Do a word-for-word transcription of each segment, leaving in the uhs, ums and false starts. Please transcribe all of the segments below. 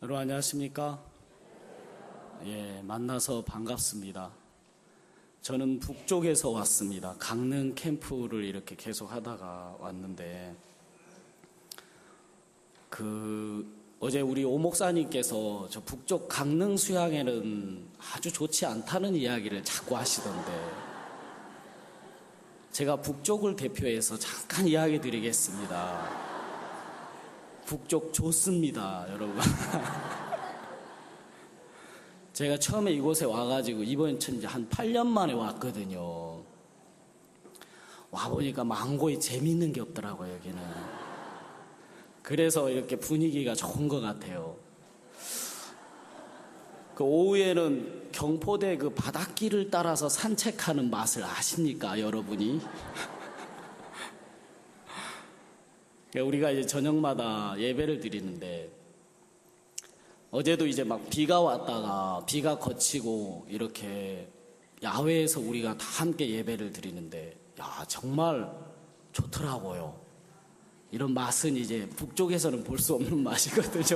여러분 안녕하십니까? 예, 만나서 반갑습니다. 저는 북쪽에서 왔습니다. 강릉 캠프를 이렇게 계속 하다가 왔는데 그 어제 우리 오 목사님께서 저 북쪽 강릉 수양에는 아주 좋지 않다는 이야기를 자꾸 하시던데 제가 북쪽을 대표해서 잠깐 이야기 드리겠습니다. 북쪽 좋습니다, 여러분. 제가 처음에 이곳에 와가지고 이번 이제 한 팔 년 만에 왔거든요. 와보니까 망고에 재밌는 게 없더라고요, 여기는. 그래서 이렇게 분위기가 좋은 것 같아요. 그 오후에는 경포대 그 바닷길을 따라서 산책하는 맛을 아십니까, 여러분이? 우리가 이제 저녁마다 예배를 드리는데 어제도 이제 막 비가 왔다가 비가 거치고 이렇게 야외에서 우리가 다 함께 예배를 드리는데 야 정말 좋더라고요. 이런 맛은 이제 북쪽에서는 볼 수 없는 맛이거든요.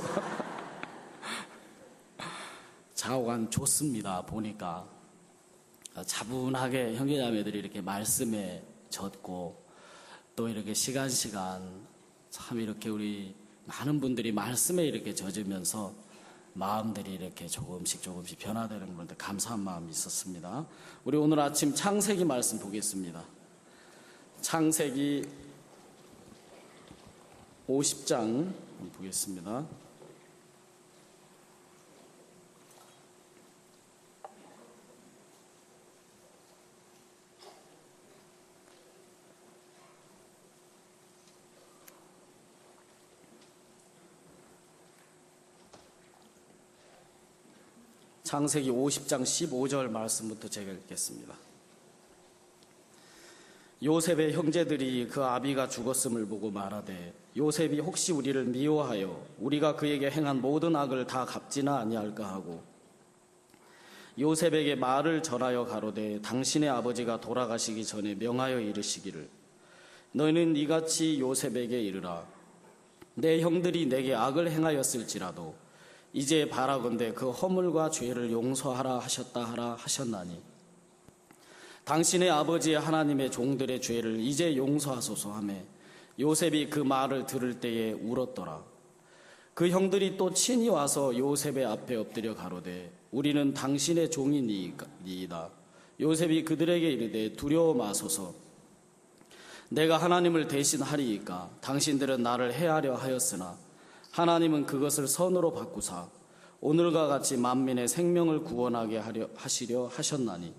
좌우간 좋습니다. 보니까 차분하게 형제자매들이 이렇게 말씀에 젖고 또 이렇게 시간시간 참 이렇게 우리 많은 분들이 말씀에 이렇게 젖으면서 마음들이 이렇게 조금씩 조금씩 변화되는 건데 감사한 마음이 있었습니다. 우리 오늘 아침 창세기 말씀 보겠습니다. 창세기 오십 장 보겠습니다. 창세기 오십 장 십오 절 말씀부터 제가 읽겠습니다. 요셉의 형제들이 그 아비가 죽었음을 보고 말하되 요셉이 혹시 우리를 미워하여 우리가 그에게 행한 모든 악을 다 갚지나 아니할까 하고 요셉에게 말을 전하여 가로되 당신의 아버지가 돌아가시기 전에 명하여 이르시기를 너희는 이같이 요셉에게 이르라 내 형들이 내게 악을 행하였을지라도 이제 바라건대 그 허물과 죄를 용서하라 하셨다 하라 하셨나니 당신의 아버지 하나님의 종들의 죄를 이제 용서하소서 하며 요셉이 그 말을 들을 때에 울었더라. 그 형들이 또 친히 와서 요셉의 앞에 엎드려 가로되 우리는 당신의 종이니이다. 요셉이 그들에게 이르되 두려워 마소서 내가 하나님을 대신하리이까 당신들은 나를 해하려 하였으나 하나님은 그것을 선으로 바꾸사 오늘과 같이 만민의 생명을 구원하게 하려, 하시려 하셨나니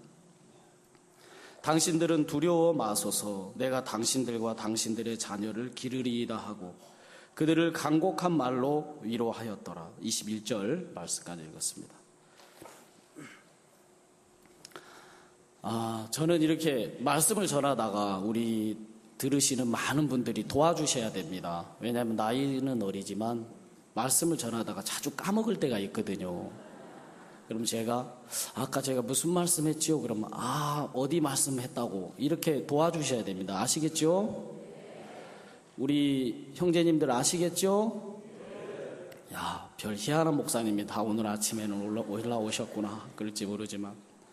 당신들은 두려워 마소서 내가 당신들과 당신들의 자녀를 기르리이다 하고 그들을 간곡한 말로 위로하였더라. 이십일 절 말씀까지 읽었습니다. 아, 저는 이렇게 말씀을 전하다가 우리 들으시는 많은 분들이 도와주셔야 됩니다. 왜냐하면 나이는 어리지만 말씀을 전하다가 자주 까먹을 때가 있거든요. 그럼 제가 아까 제가 무슨 말씀했지요? 그러면 아 어디 말씀했다고 이렇게 도와주셔야 됩니다. 아시겠죠? 우리 형제님들 아시겠죠? 야, 별 희한한 목사님이 다 오늘 아침에는 올라, 올라오셨구나. 그럴지 모르지만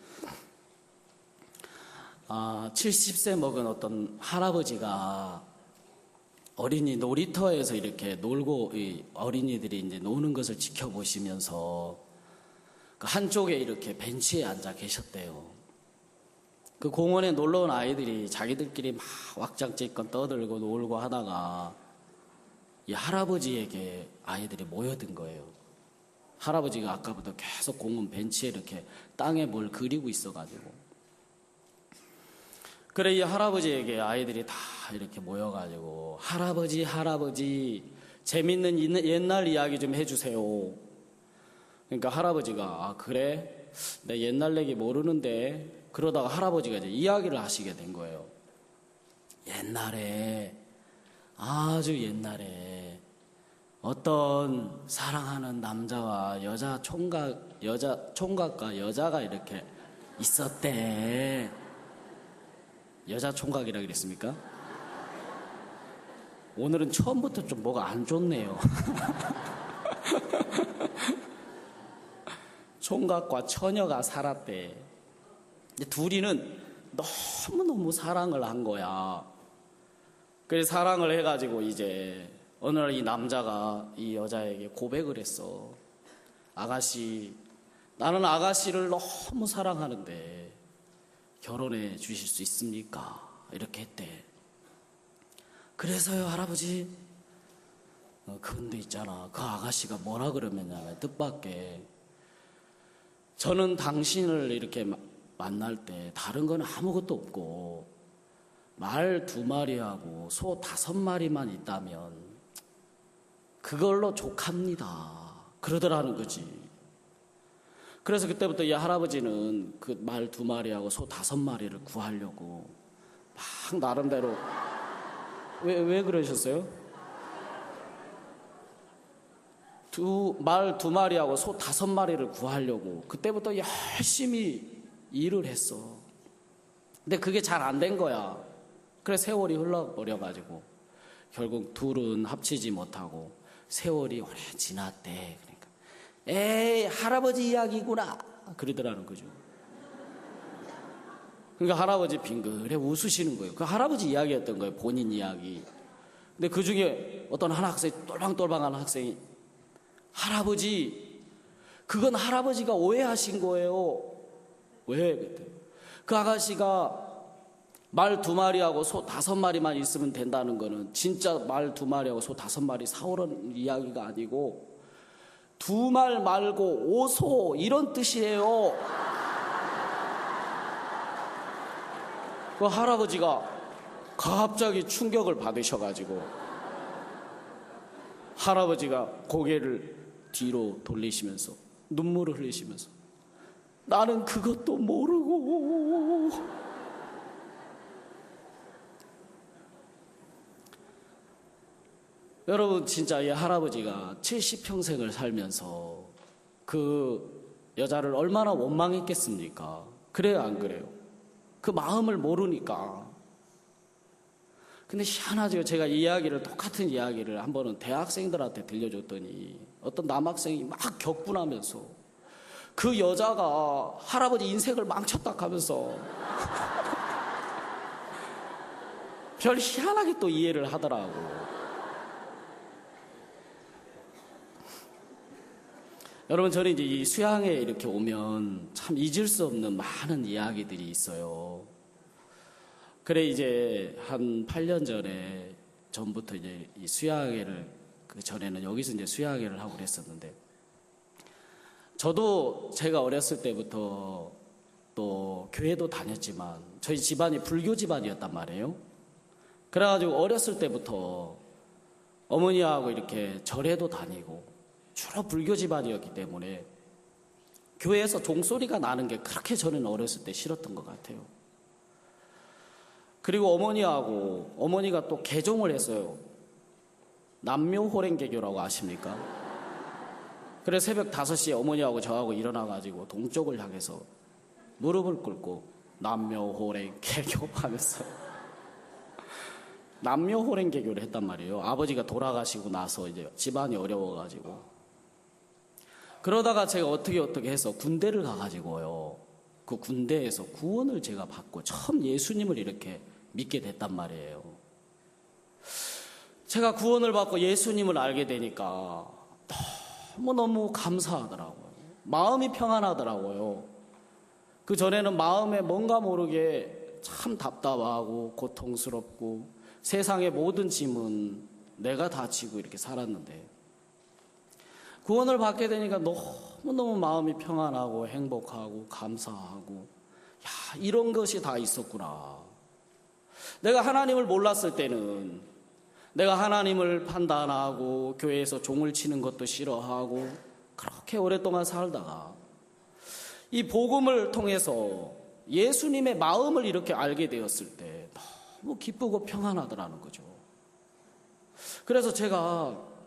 아, 칠십 세 먹은 어떤 할아버지가 어린이 놀이터에서 이렇게 놀고, 어린이들이 이제 노는 것을 지켜보시면서 그 한쪽에 이렇게 벤치에 앉아 계셨대요. 그 공원에 놀러 온 아이들이 자기들끼리 막 왁장지껄 떠들고 놀고 하다가 이 할아버지에게 아이들이 모여든 거예요. 할아버지가 아까부터 계속 공원 벤치에 이렇게 땅에 뭘 그리고 있어가지고 그래 이 할아버지에게 아이들이 다 이렇게 모여가지고 할아버지 할아버지 재밌는 옛날 이야기 좀 해주세요. 그러니까 할아버지가 아 그래? 내 옛날 얘기 모르는데 그러다가 할아버지가 이제 이야기를 하시게 된 거예요. 옛날에 아주 옛날에 어떤 사랑하는 남자와 여자 총각 여자 총각과 여자가 이렇게 있었대. 여자 총각이라 그랬습니까? 오늘은 처음부터 좀 뭐가 안 좋네요. 총각과 처녀가 살았대. 둘이는 너무너무 사랑을 한 거야. 그래서 사랑을 해가지고 이제 어느 날 이 남자가 이 여자에게 고백을 했어. 아가씨, 나는 아가씨를 너무 사랑하는데 결혼해 주실 수 있습니까? 이렇게 했대. 그래서요, 할아버지. 어, 근데 있잖아, 그 아가씨가 뭐라 그러면요, 뜻밖의 저는 당신을 이렇게 만날 때 다른 건 아무것도 없고 말 두 마리하고 소 다섯 마리만 있다면 그걸로 족합니다. 그러더라는 거지. 그래서 그때부터 이 할아버지는 그 말 두 마리하고 소 다섯 마리를 구하려고 막 나름대로 왜, 왜 그러셨어요? 두, 말 두 마리하고 소 다섯 마리를 구하려고 그때부터 열심히 일을 했어. 근데 그게 잘 안 된 거야. 그래서 세월이 흘러버려가지고 결국 둘은 합치지 못하고 세월이 오래 지났대. 그러니까 에이, 할아버지 이야기구나 그러더라는 거죠. 그러니까 할아버지 빙그레 웃으시는 거예요. 그 할아버지 이야기였던 거예요, 본인 이야기. 근데 그 중에 어떤 한 학생이, 똘방똘방한 학생이, 할아버지, 그건 할아버지가 오해하신 거예요. 왜? 그때 그 아가씨가 말 두 마리하고 소 다섯 마리만 있으면 된다는 거는 진짜 말 두 마리하고 소 다섯 마리 사오라는 이야기가 아니고 두 말 말고 오소 이런 뜻이에요. 그 할아버지가 갑자기 충격을 받으셔가지고 할아버지가 고개를 뒤로 돌리시면서 눈물을 흘리시면서 나는 그것도 모르고. 여러분, 진짜 이 할아버지가 칠십 평생을 살면서 그 여자를 얼마나 원망했겠습니까? 그래요, 안 그래요? 그 마음을 모르니까. 근데 희한하죠. 제가 이 이야기를, 똑같은 이야기를 한 번은 대학생들한테 들려줬더니 어떤 남학생이 막 격분하면서 그 여자가 할아버지 인생을 망쳤다 하면서 별 희한하게 또 이해를 하더라고. 여러분, 저는 이제 이 수양에 이렇게 오면 참 잊을 수 없는 많은 이야기들이 있어요. 그래, 이제 한 팔 년 전에, 전부터 이제 이 수양회를, 그 전에는 여기서 이제 수양회를 하고 그랬었는데, 저도 제가 어렸을 때부터 또 교회도 다녔지만, 저희 집안이 불교 집안이었단 말이에요. 그래가지고 어렸을 때부터 어머니하고 이렇게 절에도 다니고, 주로 불교 집안이었기 때문에 교회에서 종소리가 나는 게 그렇게 저는 어렸을 때 싫었던 것 같아요. 그리고 어머니하고, 어머니가 또 개종을 했어요. 남묘호랭개교라고 아십니까? 그래서 새벽 다섯 시에 어머니하고 저하고 일어나가지고 동쪽을 향해서 무릎을 꿇고 남묘호랭개교 하면서 남묘호랭개교를 했단 말이에요. 아버지가 돌아가시고 나서 이제 집안이 어려워가지고. 그러다가 제가 어떻게 어떻게 해서 군대를 가가지고요, 그 군대에서 구원을 제가 받고 처음 예수님을 이렇게 믿게 됐단 말이에요. 제가 구원을 받고 예수님을 알게 되니까 너무너무 감사하더라고요. 마음이 평안하더라고요. 그 전에는 마음에 뭔가 모르게 참 답답하고 고통스럽고 세상의 모든 짐은 내가 다 지고 이렇게 살았는데, 구원을 받게 되니까 너무너무 마음이 평안하고 행복하고 감사하고, 야, 이런 것이 다 있었구나. 내가 하나님을 몰랐을 때는 내가 하나님을 판단하고 교회에서 종을 치는 것도 싫어하고 그렇게 오랫동안 살다가 이 복음을 통해서 예수님의 마음을 이렇게 알게 되었을 때 너무 기쁘고 평안하더라는 거죠. 그래서 제가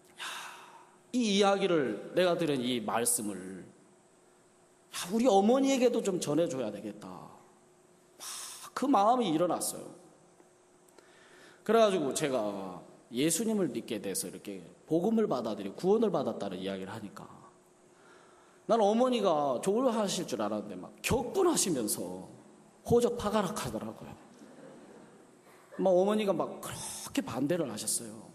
이 이야기를, 내가 들은 이 말씀을 우리 어머니에게도 좀 전해줘야 되겠다. 그 마음이 일어났어요. 그래가지고 제가 예수님을 믿게 돼서 이렇게 복음을 받아들이고 구원을 받았다는 이야기를 하니까 나는 어머니가 좋아하실 줄 알았는데 막 격분하시면서 호적파가락 하더라고요. 막 어머니가 막 그렇게 반대를 하셨어요.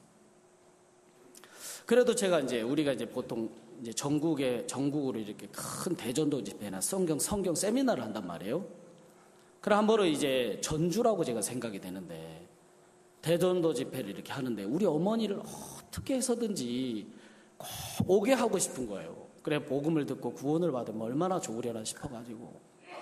그래도 제가 이제 우리가 이제 보통 이제 전국에 전국으로 이렇게 큰 대전도 집회나 성경 성경 세미나를 한단 말이에요. 그래 한 번은 이제 전주라고 제가 생각이 되는데 대전도 집회를 이렇게 하는데 우리 어머니를 어떻게 해서든지 꼭 오게 하고 싶은 거예요. 그래 복음을 듣고 구원을 받으면 얼마나 좋으려나 싶어가지고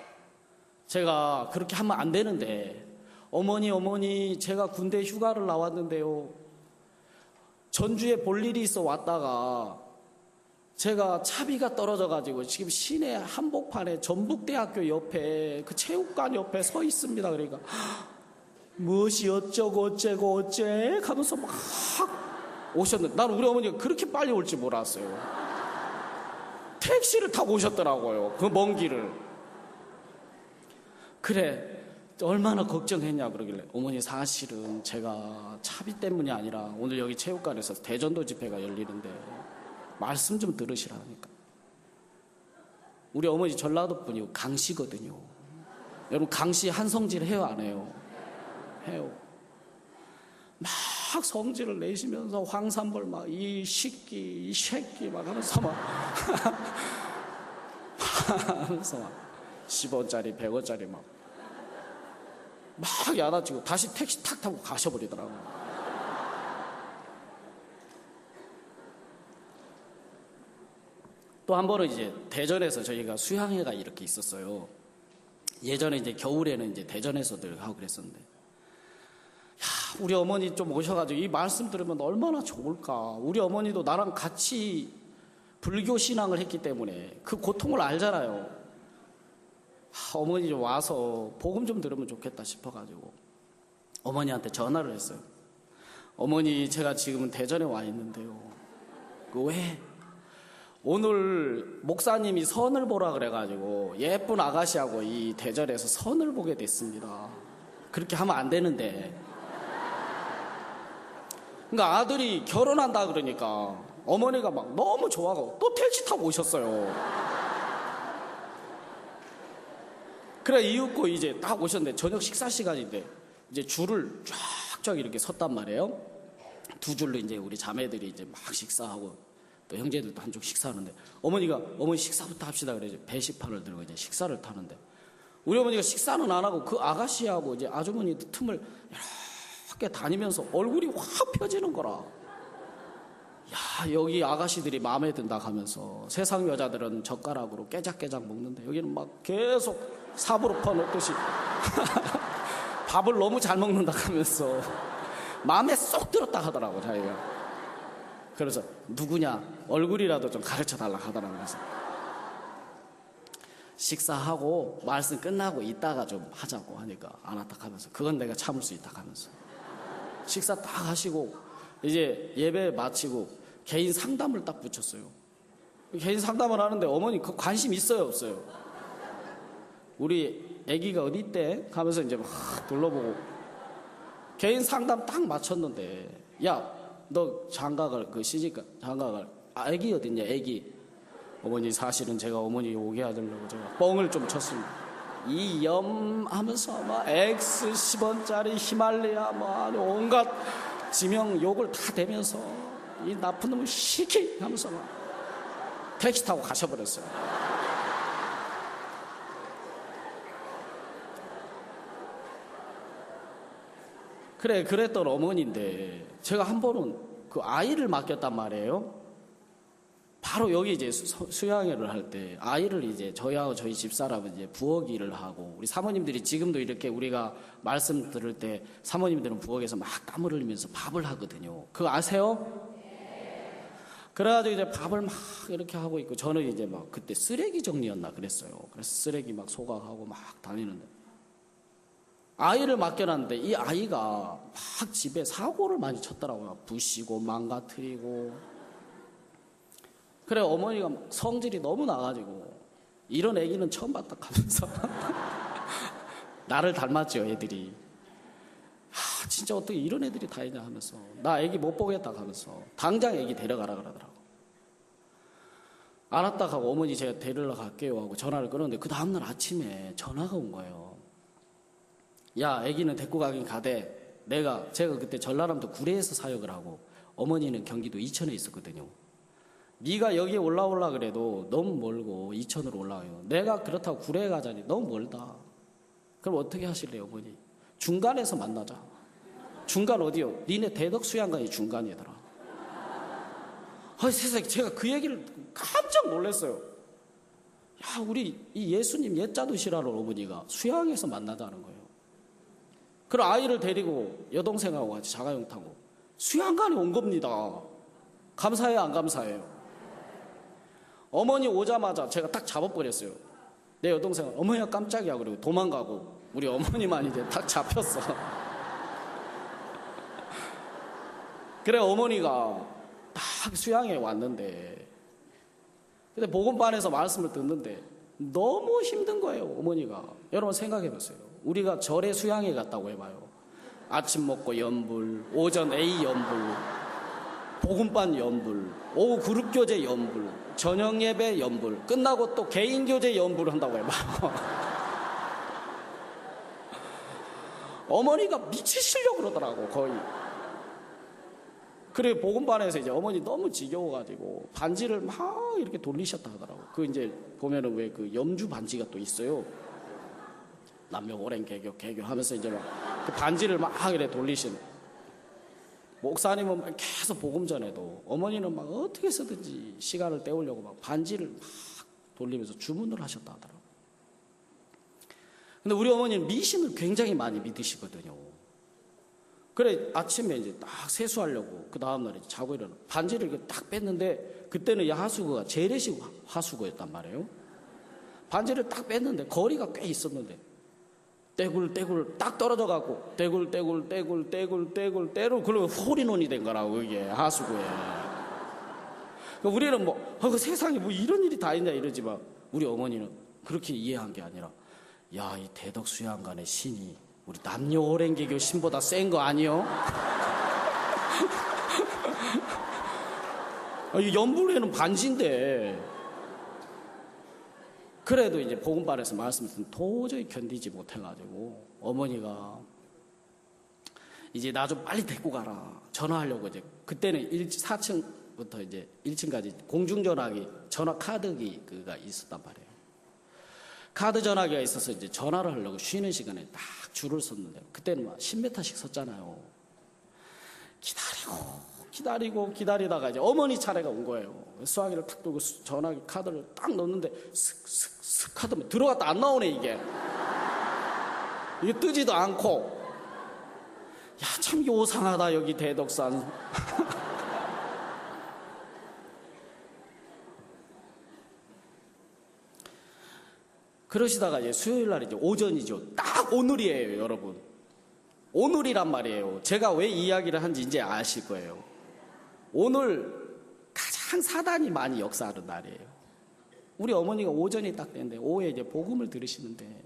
제가 그렇게 하면 안 되는데 어머니 어머니 제가 군대 휴가를 나왔는데요. 전주에 볼 일이 있어 왔다가 제가 차비가 떨어져가지고 지금 시내 한복판에 전북대학교 옆에 그 체육관 옆에 서 있습니다. 그러니까 무엇이 어쩌고 어쩌고 어째 하면서 막 오셨는데 난 우리 어머니가 그렇게 빨리 올지 몰랐어요. 택시를 타고 오셨더라고요. 그 먼 길을. 그래 얼마나 걱정했냐 그러길래 어머니 사실은 제가 차비 때문이 아니라 오늘 여기 체육관에서 대전도 집회가 열리는데 말씀 좀 들으시라니까. 우리 어머니 전라도 분이고 강씨거든요. 여러분 강씨 한성질 해요 안 해요? 해요. 막 성질을 내시면서 황산벌 막 이 새끼 이 새끼 막 하면서 막 하면서 막 십 원짜리 백 원짜리 막 막 야단치고 다시 택시 탁 타고 가셔버리더라고요. 또 한 번은 이제 대전에서 저희가 수양회가 이렇게 있었어요. 예전에 이제 겨울에는 이제 대전에서들 하고 그랬었는데, 야, 우리 어머니 좀 오셔가지고 이 말씀 들으면 얼마나 좋을까. 우리 어머니도 나랑 같이 불교 신앙을 했기 때문에 그 고통을 알잖아요. 하, 어머니 좀 와서 복음 좀 들으면 좋겠다 싶어가지고 어머니한테 전화를 했어요. 어머니 제가 지금은 대전에 와 있는데요. 그 왜? 오늘 목사님이 선을 보라 그래가지고 예쁜 아가씨하고 이 대전에서 선을 보게 됐습니다. 그렇게 하면 안 되는데. 그러니까 아들이 결혼한다 그러니까 어머니가 막 너무 좋아하고 또 택시 타고 오셨어요. 그래 이윽고 이제 딱 오셨는데 저녁 식사 시간인데 이제 줄을 쫙쫙 이렇게 섰단 말이에요. 두 줄로 이제 우리 자매들이 이제 막 식사하고 또 형제들도 한쪽 식사하는데 어머니가 어머니 식사부터 합시다 그래 배식판을 들고 이제 식사를 타는데 우리 어머니가 식사는 안 하고 그 아가씨하고 이제 아주머니 틈을 이렇게 다니면서 얼굴이 확 펴지는 거라. 야 여기 아가씨들이 마음에 든다 하면서 세상 여자들은 젓가락으로 깨작깨작 먹는데 여기는 막 계속 삽으로 퍼놓듯이 밥을 너무 잘 먹는다 하면서 마음에 쏙 들었다 하더라고 자기가. 그래서 누구냐 얼굴이라도 좀 가르쳐달라 하더라고. 그래서 식사하고 말씀 끝나고 이따가 좀 하자고 하니까 안 왔다 하면서 그건 내가 참을 수 있다 하면서 식사 딱 하시고 이제 예배 마치고 개인 상담을 딱 붙였어요. 개인 상담을 하는데 어머니 그 관심 있어요 없어요? 우리 아기가 어디 있대? 하면서 이제 막 둘러보고 개인 상담 딱 맞췄는데 야 너 장가갈 그 시집가 장가갈 아기 어딨냐 아기. 어머니 사실은 제가 어머니 오게 하려고 제가 뻥을 좀 쳤습니다. 이 염 하면서 막 X 십 원짜리 히말라야 뭐 온갖 지명 욕을 다 대면서 이 나쁜 놈을 시키 하면서 막 택시 타고 가셔버렸어요. 그래 그랬던 어머니인데 제가 한 번은 그 아이를 맡겼단 말이에요. 바로 여기 이제 수, 수양회를 할 때 아이를 이제 저희하고 저희 집사람은 이제 부엌 일을 하고 우리 사모님들이 지금도 이렇게 우리가 말씀 들을 때 사모님들은 부엌에서 막 땀을 흘리면서 밥을 하거든요. 그거 아세요? 그래가지고 이제 밥을 막 이렇게 하고 있고 저는 이제 막 그때 쓰레기 정리였나 그랬어요. 그래서 쓰레기 막 소각하고 막 다니는데 아이를 맡겨놨는데 이 아이가 막 집에 사고를 많이 쳤더라고요. 부시고 망가뜨리고. 그래 어머니가 성질이 너무 나가지고 이런 애기는 처음 봤다 하면서 나를 닮았죠 애들이. 아 진짜 어떻게 이런 애들이 다 있냐 하면서 나 애기 못 보겠다 하면서 당장 애기 데려가라 그러더라고. 알았다 하고 어머니 제가 데리러 갈게요 하고 전화를 끊었는데 그 다음날 아침에 전화가 온 거예요. 야, 애기는 데리고 가긴 가되 내가 제가 그때 전라남도 구례에서 사역을 하고 어머니는 경기도 이천에 있었거든요. 네가 여기에 올라올라 그래도 너무 멀고 이천으로 올라와요. 내가 그렇다고 구례에 가자니 너무 멀다. 그럼 어떻게 하실래요, 어머니? 중간에서 만나자. 중간 어디요? 니네 대덕 수양관이 중간이더라. 아, 세상에 제가 그 얘기를 깜짝 놀랐어요. 야, 우리 이 예수님 옛자두시라는 어머니가 수양에서 만나자는 거예요. 그럼 아이를 데리고 여동생하고 같이 자가용 타고 수양관에 온 겁니다. 감사해요, 안 감사해요? 어머니 오자마자 제가 딱 잡아버렸어요. 내 여동생은 어머니가 깜짝이야 그러고 도망가고 우리 어머니만 이제 딱 잡혔어. 그래 어머니가 딱 수양에 왔는데 근데 복음반에서 말씀을 듣는데 너무 힘든 거예요. 어머니가. 여러분 생각해보세요. 우리가 절에 수양에 갔다고 해봐요. 아침 먹고 연불, 오전 A 연불, 복음반 연불, 오후 그룹교제 연불, 저녁 예배 연불, 끝나고 또 개인교제 연불을 한다고 해봐요. 어머니가 미치시려고 그러더라고 거의. 그래 복음반에서 이제 어머니 너무 지겨워가지고 반지를 막 이렇게 돌리셨다 하더라고. 그 이제 보면은 왜 그 염주 반지가 또 있어요. 남녀 오랜 개교 개교 하면서 이제 막 그 반지를 막 이렇게 돌리시는. 목사님은 계속 복음 전에도 어머니는 막 어떻게 해서든지 시간을 때우려고 막 반지를 막 돌리면서 주문을 하셨다 하더라고. 근데 우리 어머니는 미신을 굉장히 많이 믿으시거든요. 그래 아침에 이제 딱 세수하려고 그 다음날에 자고 일어나 반지를 이렇게 딱 뺐는데 그때는 이 하수구가 재래식 하수구였단 말이에요. 반지를 딱 뺐는데 거리가 꽤 있었는데 떼굴떼굴 딱 떨어져갖고 떼굴떼굴 떼굴 떼굴 떼굴 떼굴 그러면 홀인원이 된 거라고 이게 하수구에. 우리는 뭐 어, 그 세상에 뭐 이런 일이 다 있냐 이러지만 우리 어머니는 그렇게 이해한 게 아니라 야, 이 대덕 수양관의 신이 우리 남녀 오랜 개교 신보다 센 거 아니요? 이 연불에는 반지인데 그래도 이제 복음반에서 말씀을 듣는 도저히 견디지 못해가지고 어머니가 이제 나 좀 빨리 데리고 가라 전화하려고 이제 그때는 사 층부터 이제 일 층까지 공중전화기 전화 카드기가 있었단 말이에요. 카드 전화기가 있어서 이제 전화를 하려고 쉬는 시간에 딱 줄을 섰는데 그때는 막 십 미터씩 섰잖아요. 기다리고 기다리고 기다리다가 이제 어머니 차례가 온 거예요. 수화기를 탁 들고 전화기 카드를 딱 넣는데 슥슥슥 카드만 들어갔다 안 나오네 이게. 이게 뜨지도 않고. 야, 참 요상하다 여기 대덕산. 그러시다가 이제 수요일 날 이제 오전이죠. 딱 오늘이에요, 여러분. 오늘이란 말이에요. 제가 왜 이야기를 한지 이제 아실 거예요. 오늘 가장 사단이 많이 역사하는 날이에요. 우리 어머니가 오전이 딱 됐는데 오후에 이제 복음을 들으시는데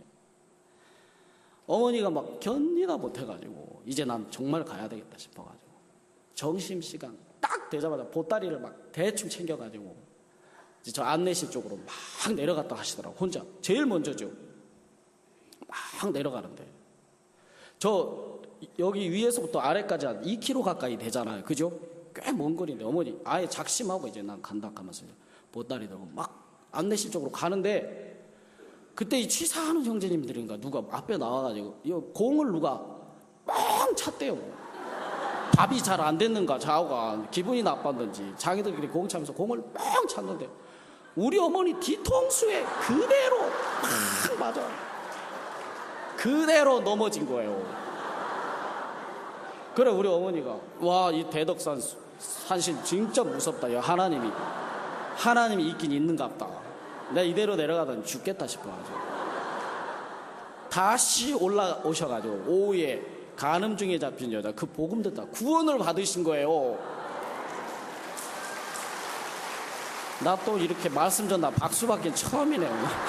어머니가 막 견디다 못해가지고 이제 난 정말 가야 되겠다 싶어가지고 점심시간 딱 되자마자 보따리를 막 대충 챙겨가지고 이제 저 안내실 쪽으로 막 내려갔다 하시더라고. 혼자 제일 먼저죠. 막 내려가는데 저 여기 위에서부터 아래까지 한 이 킬로미터 가까이 되잖아요. 그죠? 꽤 먼 거리인데 어머니 아예 작심하고 이제 난 간다 하면서 보따리 들고 막 안내실 쪽으로 가는데 그때 이 취사하는 형제님들인가 누가 앞에 나와가지고 이 공을 누가 뻥 찼대요. 밥이 잘 안 됐는가 좌우가 기분이 나빴는지 자기들끼리 공 차면서 공을 뻥 찼는데 우리 어머니 뒤통수에 그대로 막 맞아. 그대로 넘어진 거예요. 그래 우리 어머니가 와, 이 대덕산 산신 진짜 무섭다. 야, 하나님이 하나님이 있긴 있는갑다. 내가 이대로 내려가다 죽겠다 싶어가지고 다시 올라오셔가지고 오후에 간음 중에 잡힌 여자 그 복음 듣다 구원을 받으신 거예요. 나 또 이렇게 말씀 전나 박수 받긴 처음이네요.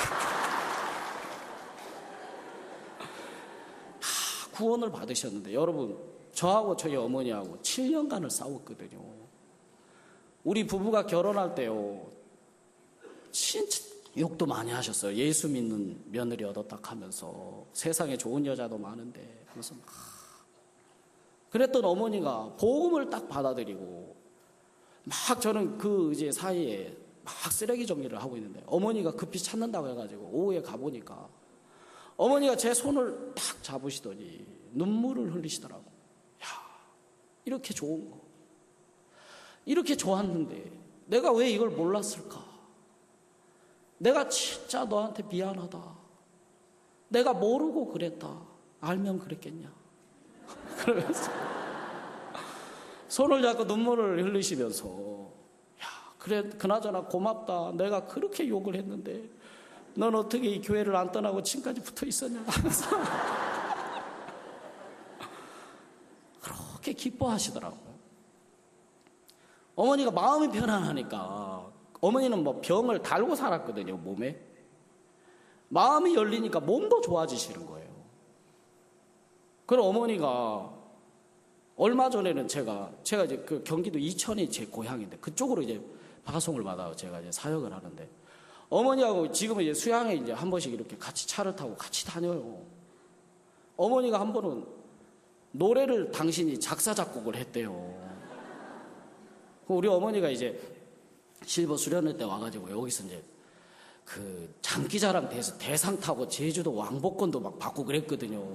하, 구원을 받으셨는데 여러분 저하고 저희 어머니하고 칠 년간을 싸웠거든요. 우리 부부가 결혼할 때요 진짜 욕도 많이 하셨어요. 예수 믿는 며느리 얻었다 하면서 세상에 좋은 여자도 많은데 하면서 막 그랬던 어머니가 복음을 딱 받아들이고 막 저는 그 이제 사이에 막 쓰레기 정리를 하고 있는데 어머니가 급히 찾는다고 해가지고 오후에 가보니까 어머니가 제 손을 딱 잡으시더니 눈물을 흘리시더라고. 야, 이렇게 좋은 거, 이렇게 좋았는데 내가 왜 이걸 몰랐을까? 내가 진짜 너한테 미안하다. 내가 모르고 그랬다. 알면 그랬겠냐? 그러면서 손을 잡고 눈물을 흘리시면서 야, 그래, 그나저나 고맙다. 내가 그렇게 욕을 했는데 넌 어떻게 이 교회를 안 떠나고 지금까지 붙어 있었냐 하면서 그렇게 기뻐하시더라고요. 어머니가 마음이 편안하니까 어머니는 뭐 병을 달고 살았거든요, 몸에. 마음이 열리니까 몸도 좋아지시는 거예요. 그럼 어머니가 얼마 전에는 제가 제가 이제 그 경기도 이천이 제 고향인데 그쪽으로 이제 파송을 받아요. 제가 이제 사역을 하는데 어머니하고 지금은 이제 수양에 이제 한 번씩 이렇게 같이 차를 타고 같이 다녀요. 어머니가 한 번은 노래를 당신이 작사 작곡을 했대요. 우리 어머니가 이제 실버 수련회 때 와가지고 여기서 이제 그 장기자랑 대해서 대상 타고 제주도 왕복권도 막 받고 그랬거든요.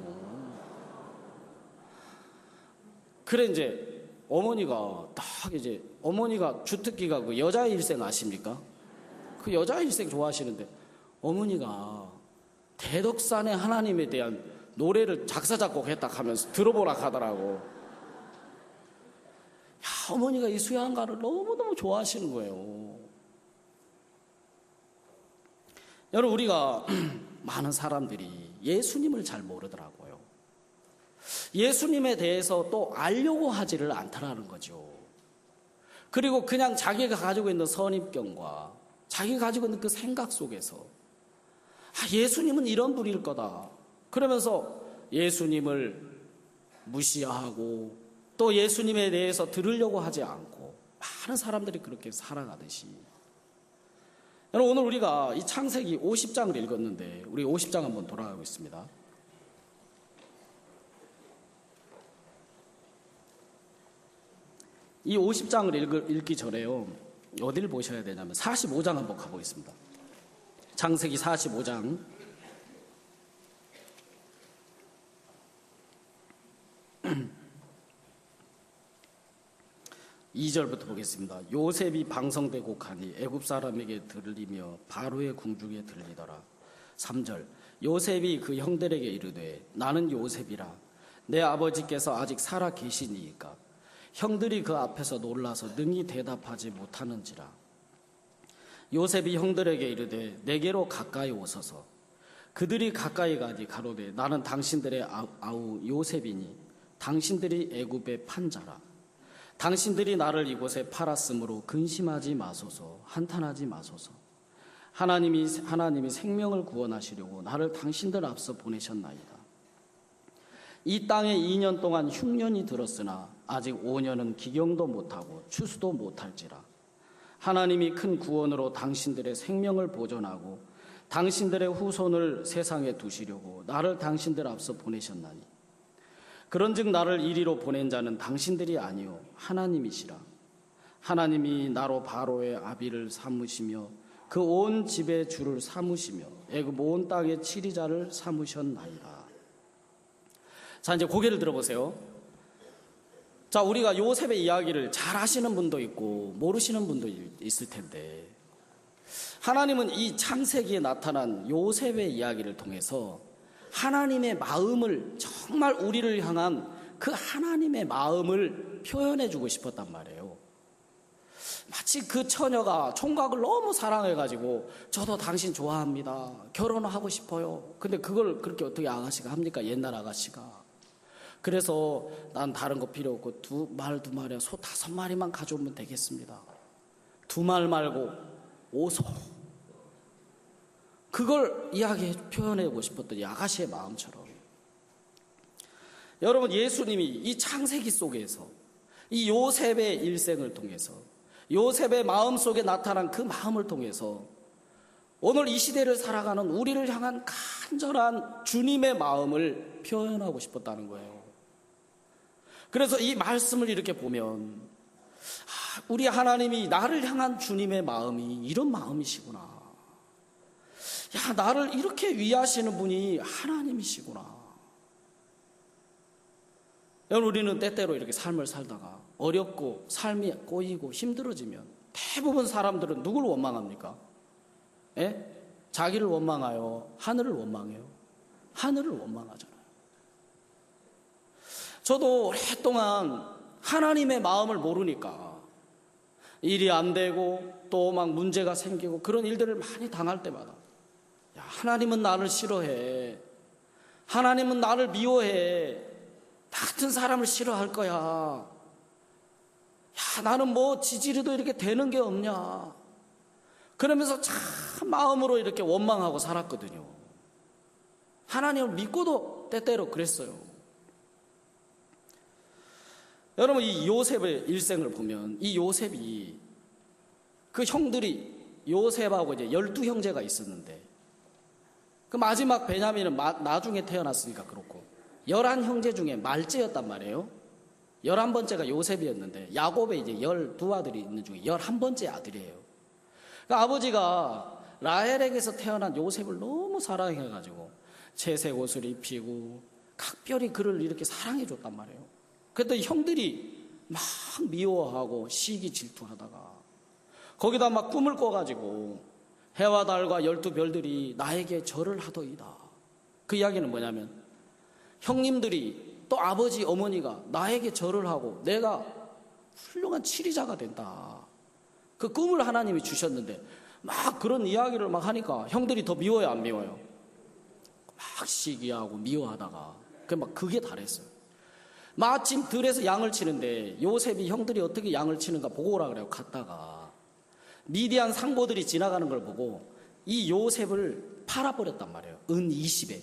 그래 이제 어머니가 딱 이제 어머니가 주특기가 그 여자 일생 아십니까? 그 여자 일생 좋아하시는데 어머니가 대덕산의 하나님에 대한 노래를 작사 작곡했다 하면서 들어보라 하더라고. 야, 어머니가 이 수양가를 너무너무 좋아하시는 거예요. 여러분, 우리가 많은 사람들이 예수님을 잘 모르더라고요. 예수님에 대해서 또 알려고 하지를 않더라는 거죠. 그리고 그냥 자기가 가지고 있는 선입견과 자기가 가지고 있는 그 생각 속에서 아, 예수님은 이런 분일 거다. 그러면서 예수님을 무시하고 또 예수님에 대해서 들으려고 하지 않고 많은 사람들이 그렇게 살아가듯이 여러분, 오늘 우리가 이 창세기 오십 장을 읽었는데 우리 오십 장 한번 돌아가고 있습니다. 이 오십 장을 읽, 읽기 전에요, 어디를 보셔야 되냐면 사십오 장 한번 가보겠습니다. 창세기 사십오 장 이 절부터 보겠습니다. 요셉이 방성되고 가니 애굽 사람에게 들리며 바로의 궁중에 들리더라. 삼 절 요셉이 그 형들에게 이르되 나는 요셉이라. 내 아버지께서 아직 살아 계시니이까. 형들이 그 앞에서 놀라서 능히 대답하지 못하는지라. 요셉이 형들에게 이르되 내게로 가까이 오소서. 그들이 가까이 가니 가로되 나는 당신들의 아우 요셉이니 당신들이 애굽의 판자라. 당신들이 나를 이곳에 팔았으므로 근심하지 마소서. 한탄하지 마소서. 하나님이 하나님이 생명을 구원하시려고 나를 당신들 앞서 보내셨나이다. 이 땅에 이 년 동안 흉년이 들었으나 아직 오 년은 기경도 못하고 추수도 못할지라. 하나님이 큰 구원으로 당신들의 생명을 보존하고 당신들의 후손을 세상에 두시려고 나를 당신들 앞서 보내셨나니 그런즉 나를 이리로 보낸 자는 당신들이 아니요 하나님이시라. 하나님이 나로 바로의 아비를 삼으시며 그 온 집의 주를 삼으시며 애굽 온 땅의 치리자를 삼으셨나이다. 자, 이제 고개를 들어보세요. 자, 우리가 요셉의 이야기를 잘 아시는 분도 있고 모르시는 분도 있을 텐데 하나님은 이 창세기에 나타난 요셉의 이야기를 통해서 하나님의 마음을, 정말 우리를 향한 그 하나님의 마음을 표현해주고 싶었단 말이에요. 마치 그 처녀가 총각을 너무 사랑해가지고 저도 당신 좋아합니다. 결혼을 하고 싶어요. 근데 그걸 그렇게 어떻게 아가씨가 합니까? 옛날 아가씨가. 그래서 난 다른 거 필요 없고 두 말 두 마리야 소 다섯 마리만 가져오면 되겠습니다. 두 말 말고 오소. 그걸 이야기해 표현하고 싶었던 이 아가씨의 마음처럼 여러분, 예수님이 이 창세기 속에서 이 요셉의 일생을 통해서 요셉의 마음 속에 나타난 그 마음을 통해서 오늘 이 시대를 살아가는 우리를 향한 간절한 주님의 마음을 표현하고 싶었다는 거예요. 그래서 이 말씀을 이렇게 보면 아, 우리 하나님이 나를 향한 주님의 마음이 이런 마음이시구나. 야, 나를 이렇게 위하시는 분이 하나님이시구나. 여러분, 우리는 때때로 이렇게 삶을 살다가 어렵고 삶이 꼬이고 힘들어지면 대부분 사람들은 누굴 원망합니까? 예? 자기를 원망하여 하늘을 원망해요. 하늘을 원망하잖아요. 저도 오랫동안 하나님의 마음을 모르니까 일이 안 되고 또 막 문제가 생기고 그런 일들을 많이 당할 때마다 야, 하나님은 나를 싫어해. 하나님은 나를 미워해. 나 같은 사람을 싫어할 거야. 야, 나는 뭐 지지리도 이렇게 되는 게 없냐. 그러면서 참 마음으로 이렇게 원망하고 살았거든요. 하나님을 믿고도 때때로 그랬어요. 여러분, 이 요셉의 일생을 보면 이 요셉이 그 형들이 요셉하고 이제 열두 형제가 있었는데 그 마지막 베냐민은 마, 나중에 태어났으니까 그렇고 열한 형제 중에 말째였단 말이에요. 열한 번째가 요셉이었는데 야곱의 이제 열두 아들이 있는 중에 열한 번째 아들이에요. 그러니까 아버지가 라헬에게서 태어난 요셉을 너무 사랑해가지고 채색 옷을 입히고 각별히 그를 이렇게 사랑해줬단 말이에요. 그랬더니 형들이 막 미워하고 시기 질투하다가 거기다 막 꿈을 꿔가지고 해와 달과 열두 별들이 나에게 절을 하더이다. 그 이야기는 뭐냐면 형님들이 또 아버지 어머니가 나에게 절을 하고 내가 훌륭한 치리자가 된다. 그 꿈을 하나님이 주셨는데 막 그런 이야기를 막 하니까 형들이 더 미워요, 안 미워요? 막 시기하고 미워하다가 그 막 그게 다랬어요. 마침 들에서 양을 치는데 요셉이 형들이 어떻게 양을 치는가 보고 오라 그래요. 갔다가 미디안 상보들이 지나가는 걸 보고 이 요셉을 팔아버렸단 말이에요. 은 이십에.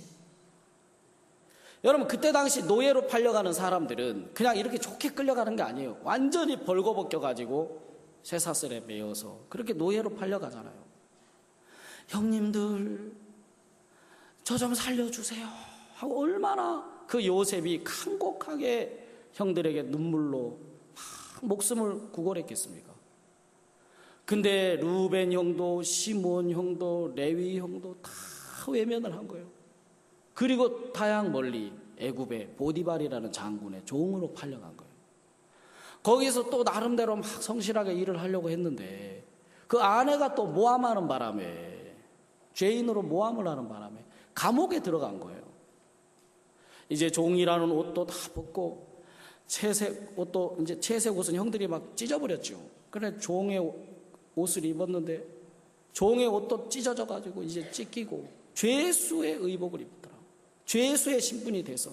여러분, 그때 당시 노예로 팔려가는 사람들은 그냥 이렇게 좋게 끌려가는 게 아니에요. 완전히 벌거벗겨가지고 쇠사슬에 매여서 그렇게 노예로 팔려가잖아요. 형님들 저 좀 살려주세요 하고 얼마나 그 요셉이 간곡하게 형들에게 눈물로 막 목숨을 구걸했겠습니까? 근데 루벤 형도 시몬 형도 레위 형도 다 외면을 한 거예요. 그리고 다양 멀리 애굽의 보디발이라는 장군의 종으로 팔려간 거예요. 거기서 또 나름대로 막 성실하게 일을 하려고 했는데 그 아내가 또 모함하는 바람에 죄인으로 모함을 하는 바람에 감옥에 들어간 거예요. 이제 종이라는 옷도 다 벗고 채색 옷도 이제 채색 옷은 형들이 막 찢어버렸죠. 그래 종의 옷을 입었는데 종의 옷도 찢어져 가지고 이제 찢기고 죄수의 의복을 입더라. 죄수의 신분이 돼서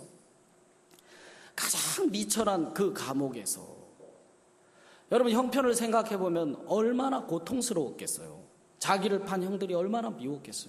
가장 미천한 그 감옥에서 여러분 형편을 생각해 보면 얼마나 고통스러웠겠어요. 자기를 판 형들이 얼마나 미웠겠어요.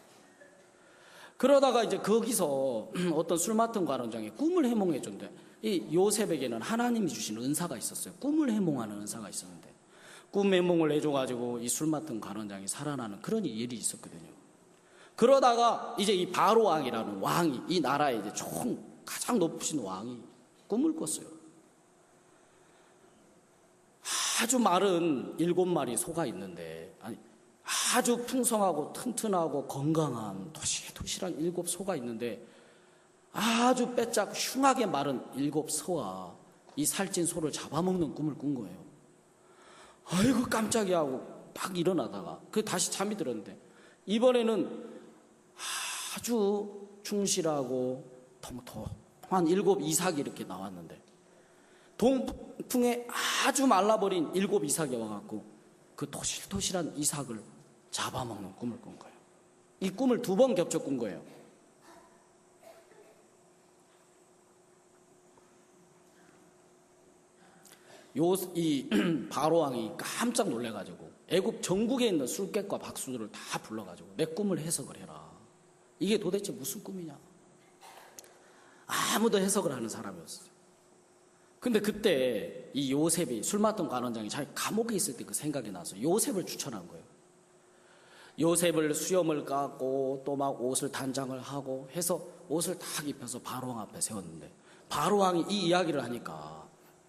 그러다가 이제 거기서 어떤 술 맡은 관원장이 꿈을 해몽해 준대. 이 요셉에게는 하나님이 주신 은사가 있었어요. 꿈을 해몽하는 은사가 있었는데 꿈 해몽을 해줘가지고 이 술 맡은 관원장이 살아나는 그런 일이 있었거든요. 그러다가 이제 이 바로 왕이라는 왕이 이 나라의 이제 총 가장 높으신 왕이 꿈을 꿨어요. 아주 마른 일곱 마리 소가 있는데 아니 아주 풍성하고 튼튼하고 건강한 도시도시락 일곱 소가 있는데 아주 빼짝 흉하게 마른 일곱 소와 이 살찐 소를 잡아먹는 꿈을 꾼 거예요. 아이고 깜짝이야 하고 막 일어나다가 그 다시 잠이 들었는데 이번에는 아주 충실하고 통통한 일곱 이삭이 이렇게 나왔는데 동풍에 아주 말라버린 일곱 이삭이 와갖고 그 토실토실한 이삭을 잡아먹는 꿈을 꾼 거예요. 이 꿈을 두 번 겹쳐 꾼 거예요. 요, 이 바로 왕이 깜짝 놀래가지고 애굽 전국에 있는 술객과 박수들을 다 불러가지고 내 꿈을 해석을 해라. 이게 도대체 무슨 꿈이냐? 아무도 해석을 하는 사람이 없어요. 근데 그때 이 요셉이 술 맡은 관원장이 자기 감옥에 있을 때 그 생각이 나서 요셉을 추천한 거예요. 요셉을 수염을 깎고 또 막 옷을 단장을 하고 해서 옷을 딱 입혀서 바로왕 앞에 세웠는데, 바로왕이 이 이야기를 하니까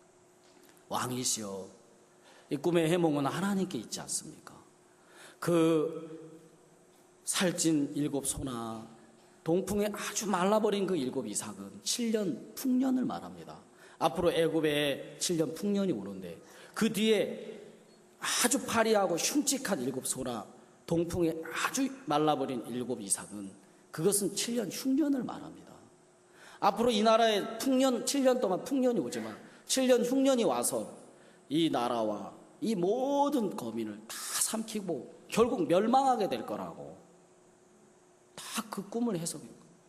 왕이시여, 이 꿈의 해몽은 하나님께 있지 않습니까? 그 살찐 일곱 소나 동풍에 아주 말라버린 그 일곱 이삭은 칠 년 풍년을 말합니다. 앞으로 애굽에 칠 년 풍년이 오는데 그 뒤에 아주 파리하고 흉측한 일곱 소나 동풍에 아주 말라버린 일곱 이삭은 그것은 칠 년 흉년을 말합니다. 앞으로 이 나라에 풍년, 칠 년 동안 풍년이 오지만 칠 년 흉년이 와서 이 나라와 이 모든 거민을 다 삼키고 결국 멸망하게 될 거라고 다 그 꿈을 해석한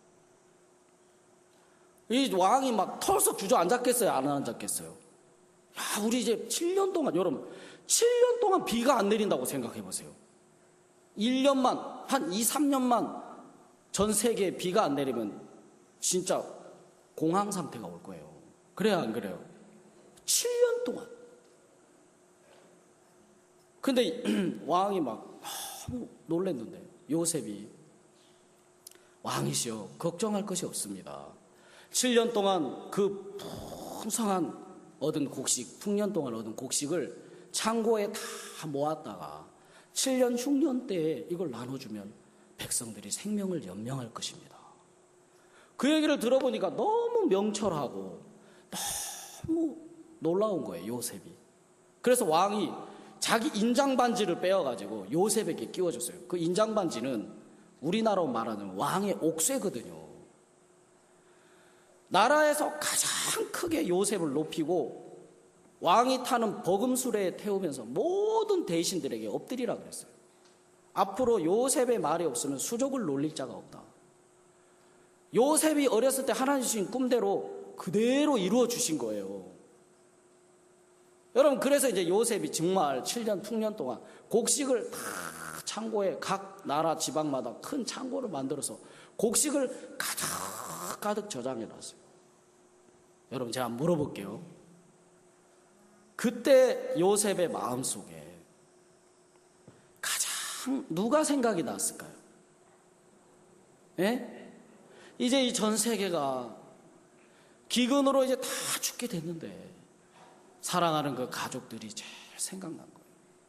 거예요. 이 왕이 막 털썩 주저앉았겠어요? 안 앉았겠어요? 야, 우리 이제 칠 년 동안, 여러분, 칠 년 동안 비가 안 내린다고 생각해 보세요. 일 년만, 한 이, 삼 년만 전 세계에 비가 안 내리면 진짜 공황 상태가 올 거예요. 그래야 안 그래요? 칠 년 동안. 근데 왕이 막 너무 놀랐는데, 요셉이 왕이시여, 걱정할 것이 없습니다. 칠 년 동안 그 풍성한 얻은 곡식, 풍년 동안 얻은 곡식을 창고에 다 모았다가 칠 년 흉년 때에 이걸 나눠주면 백성들이 생명을 연명할 것입니다. 그 얘기를 들어보니까 너무 명철하고 너무 놀라운 거예요, 요셉이. 그래서 왕이 자기 인장반지를 빼어가지고 요셉에게 끼워줬어요. 그 인장반지는 우리나라로 말하는 왕의 옥쇠거든요. 나라에서 가장 크게 요셉을 높이고 왕이 타는 버금술에 태우면서 모든 대신들에게 엎드리라 그랬어요. 앞으로 요셉의 말이 없으면 수족을 놀릴 자가 없다. 요셉이 어렸을 때 하나님 주신 꿈대로 그대로 이루어 주신 거예요. 여러분, 그래서 이제 요셉이 정말 칠 년 풍년 동안 곡식을 다 창고에 각 나라 지방마다 큰 창고를 만들어서 곡식을 가득 가득 저장해 놨어요. 여러분, 제가 물어볼게요. 그때 요셉의 마음속에 가장 누가 생각이 났을까요? 예? 이제 이 전 세계가 기근으로 이제 다 죽게 됐는데 사랑하는 그 가족들이 제일 생각난 거예요.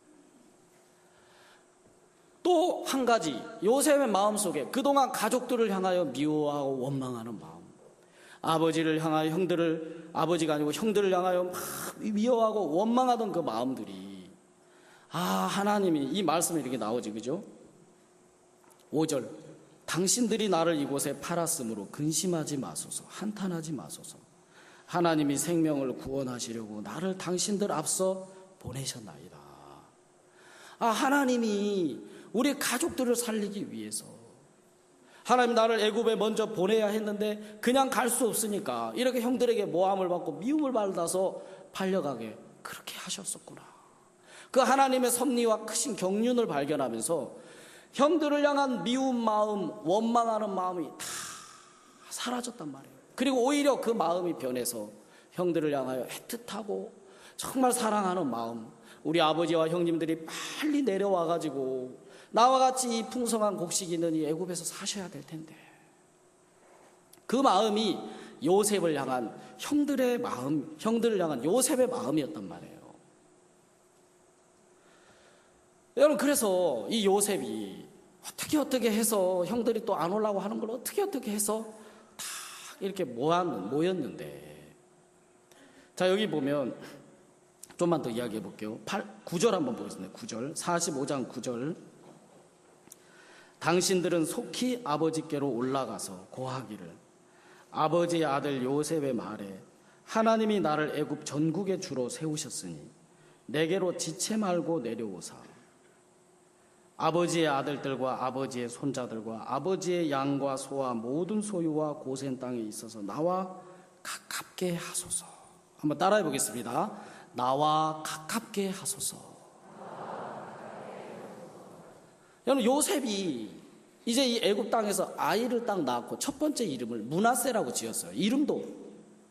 또 한 가지, 요셉의 마음속에 그동안 가족들을 향하여 미워하고 원망하는 마음, 아버지를 향하여 형들을, 아버지가 아니고 형들을 향하여 막 미워하고 원망하던 그 마음들이, 아, 하나님이 이 말씀에 이렇게 나오지, 그죠? 오 절, 당신들이 나를 이곳에 팔았으므로 근심하지 마소서, 한탄하지 마소서. 하나님이 생명을 구원하시려고 나를 당신들 앞서 보내셨나이다. 아, 하나님이 우리 가족들을 살리기 위해서 하나님 나를 애굽에 먼저 보내야 했는데 그냥 갈 수 없으니까 이렇게 형들에게 모함을 받고 미움을 받아서 팔려가게 그렇게 하셨었구나. 그 하나님의 섭리와 크신 경륜을 발견하면서 형들을 향한 미운 마음, 원망하는 마음이 다 사라졌단 말이에요. 그리고 오히려 그 마음이 변해서 형들을 향하여 애틋하고 정말 사랑하는 마음, 우리 아버지와 형님들이 빨리 내려와가지고 나와 같이 이 풍성한 곡식이 있는 이 애굽에서 사셔야 될 텐데, 그 마음이 요셉을 향한 형들의 마음, 형들을 향한 요셉의 마음이었단 말이에요. 여러분, 그래서 이 요셉이 어떻게 어떻게 해서 형들이 또 안 오려고 하는 걸 어떻게 어떻게 해서 다 이렇게 모였는데, 자, 여기 보면 좀만 더 이야기해 볼게요. 구 절 한번 보겠습니다. 구 절, 사십오 장 구 절. 당신들은 속히 아버지께로 올라가서 고하기를, 아버지의 아들 요셉의 말에 하나님이 나를 애굽 전국의 주로 세우셨으니 내게로 지체 말고 내려오사 아버지의 아들들과 아버지의 손자들과 아버지의 양과 소와 모든 소유와 고센 땅에 있어서 나와 가깝게 하소서. 한번 따라해 보겠습니다. 나와 가깝게 하소서. 여러분, 요셉이 이제 이 애굽 땅에서 아이를 딱 낳고 첫 번째 이름을 므낫세라고 지었어요. 이름도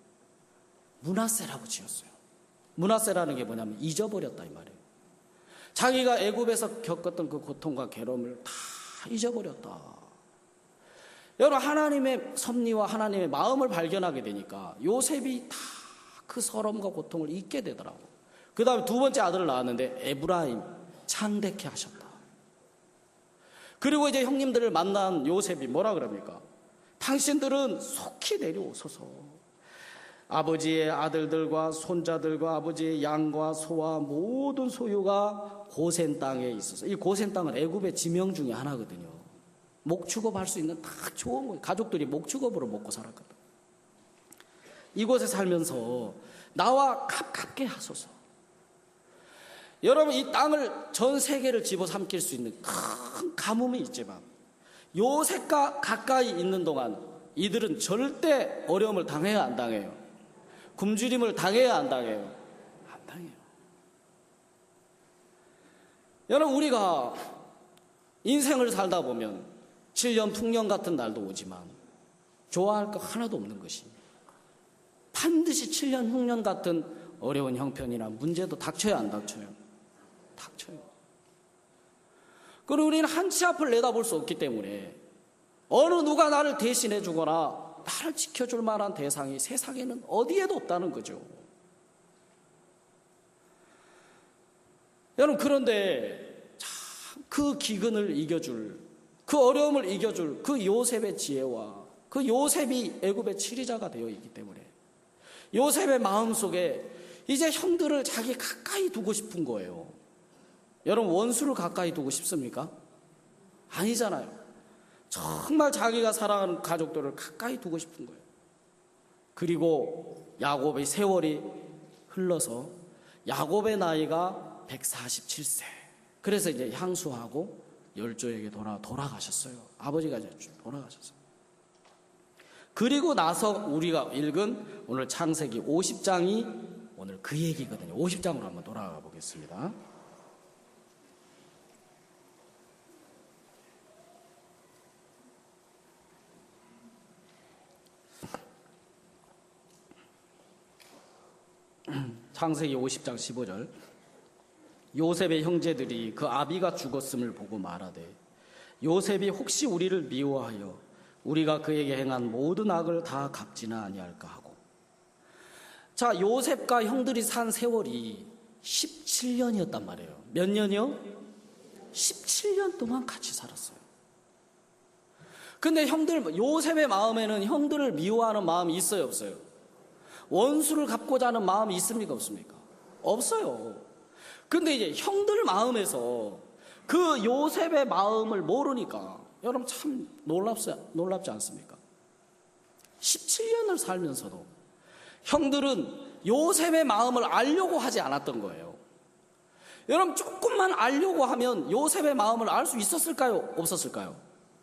므낫세라고 지었어요. 므낫세라는 게 뭐냐면 잊어버렸다 이 말이에요. 자기가 애굽에서 겪었던 그 고통과 괴로움을 다 잊어버렸다. 여러분, 하나님의 섭리와 하나님의 마음을 발견하게 되니까 요셉이 다 그 서러움과 고통을 잊게 되더라고. 그 다음에 두 번째 아들을 낳았는데 에브라임, 창대케 하셨다. 그리고 이제 형님들을 만난 요셉이 뭐라 그럽니까? 당신들은 속히 내려오소서. 아버지의 아들들과 손자들과 아버지의 양과 소와 모든 소유가 고센 땅에 있어서, 이 고센 땅은 애굽의 지명 중에 하나거든요. 목축업할 수 있는 딱 좋은 거예요. 가족들이 목축업으로 먹고 살았거든. 이곳에 살면서 나와 가깝게 하소서. 여러분, 이 땅을 전 세계를 집어삼킬 수 있는 큰 가뭄이 있지만 요셉과 가까이 있는 동안 이들은 절대 어려움을 당해야 안 당해요? 굶주림을 당해야 안 당해요? 안 당해요. 여러분, 우리가 인생을 살다 보면 칠년 풍년 같은 날도 오지만 좋아할 거 하나도 없는 것입니다. 반드시 칠년 흉년 같은 어려운 형편이나 문제도 닥쳐야 안 닥쳐요? 닥쳐요. 그리고 우리는 한치 앞을 내다볼 수 없기 때문에 어느 누가 나를 대신해 주거나 나를 지켜줄 만한 대상이 세상에는 어디에도 없다는 거죠. 여러분, 그런데 참 그 기근을 이겨줄, 그 어려움을 이겨줄 그 요셉의 지혜와 그 요셉이 애굽의 치리자가 되어 있기 때문에 요셉의 마음속에 이제 형들을 자기 가까이 두고 싶은 거예요. 여러분, 원수를 가까이 두고 싶습니까? 아니잖아요. 정말 자기가 사랑하는 가족들을 가까이 두고 싶은 거예요. 그리고 야곱의 세월이 흘러서 야곱의 나이가 백사십칠 세. 그래서 이제 향수하고 열조에게 돌아, 돌아가셨어요. 아버지가 이제 돌아가셨어요. 그리고 나서 우리가 읽은 오늘 창세기 오십 장이 오늘 그 얘기거든요. 오십 장으로 한번 돌아가 보겠습니다. 창세기 오십 장 십오 절. 요셉의 형제들이 그 아비가 죽었음을 보고 말하되 요셉이 혹시 우리를 미워하여 우리가 그에게 행한 모든 악을 다 갚지나 아니할까 하고. 자, 요셉과 형들이 산 세월이 십칠 년이었단 말이에요. 몇 년이요? 십칠 년 동안 같이 살았어요. 근데 형들, 요셉의 마음에는 형들을 미워하는 마음이 있어요, 없어요? 원수를 갚고자 하는 마음이 있습니까, 없습니까? 없어요. 근데 이제 형들 마음에서 그 요셉의 마음을 모르니까 여러분 참 놀랍지, 놀랍지 않습니까? 십칠 년을 살면서도 형들은 요셉의 마음을 알려고 하지 않았던 거예요. 여러분, 조금만 알려고 하면 요셉의 마음을 알 수 있었을까요? 없었을까요?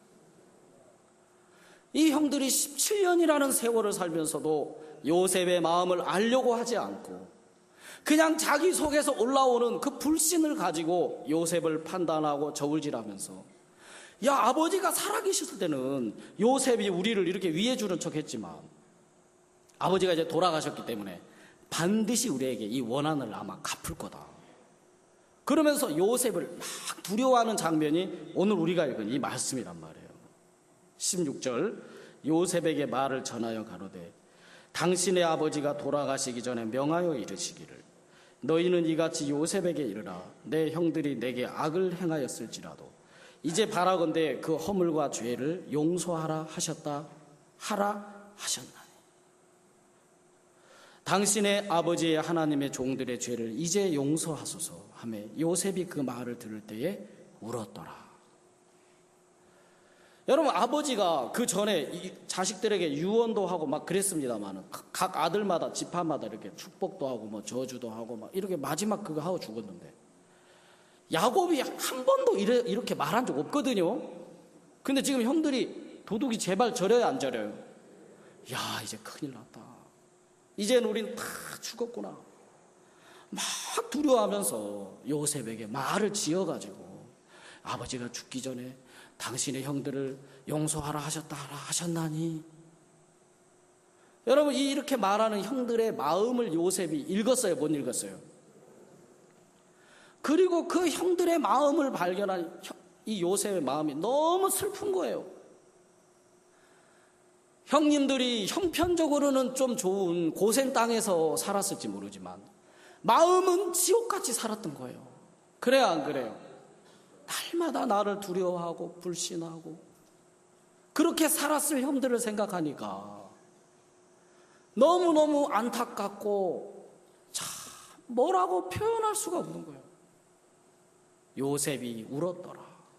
이 형들이 십칠 년이라는 세월을 살면서도 요셉의 마음을 알려고 하지 않고 그냥 자기 속에서 올라오는 그 불신을 가지고 요셉을 판단하고 저울질하면서, 야, 아버지가 살아계셨을 때는 요셉이 우리를 이렇게 위해주는 척 했지만 아버지가 이제 돌아가셨기 때문에 반드시 우리에게 이 원한을 아마 갚을 거다. 그러면서 요셉을 막 두려워하는 장면이 오늘 우리가 읽은 이 말씀이란 말이에요. 십육 절. 요셉에게 말을 전하여 가로되 당신의 아버지가 돌아가시기 전에 명하여 이르시기를 너희는 이같이 요셉에게 이르라. 내 형들이 내게 악을 행하였을지라도 이제 바라건대 그 허물과 죄를 용서하라 하셨다 하라 하셨나니. 당신의 아버지의 하나님의 종들의 죄를 이제 용서하소서 하매 요셉이 그 말을 들을 때에 울었더라. 여러분, 아버지가 그 전에 이 자식들에게 유언도 하고 막 그랬습니다만 각 아들마다 지파마다 이렇게 축복도 하고 뭐 저주도 하고 막 이렇게 마지막 그거 하고 죽었는데 야곱이 한 번도 이래, 이렇게 말한 적 없거든요. 근데 지금 형들이 도둑이 제발 저려야 안 저려요? 야, 이제 큰일 났다. 이젠 우린 다 죽었구나. 막 두려워하면서 요셉에게 말을 지어가지고 아버지가 죽기 전에 당신의 형들을 용서하라 하셨다 하라 하셨나니. 여러분, 이렇게 말하는 형들의 마음을 요셉이 읽었어요, 못 읽었어요? 그리고 그 형들의 마음을 발견한 이 요셉의 마음이 너무 슬픈 거예요. 형님들이 형편적으로는 좀 좋은 고생 땅에서 살았을지 모르지만 마음은 지옥같이 살았던 거예요. 그래요, 안 그래요? 날마다 나를 두려워하고 불신하고 그렇게 살았을 형들을 생각하니까 너무너무 안타깝고 참 뭐라고 표현할 수가 없는 거예요. 요셉이 울었더라.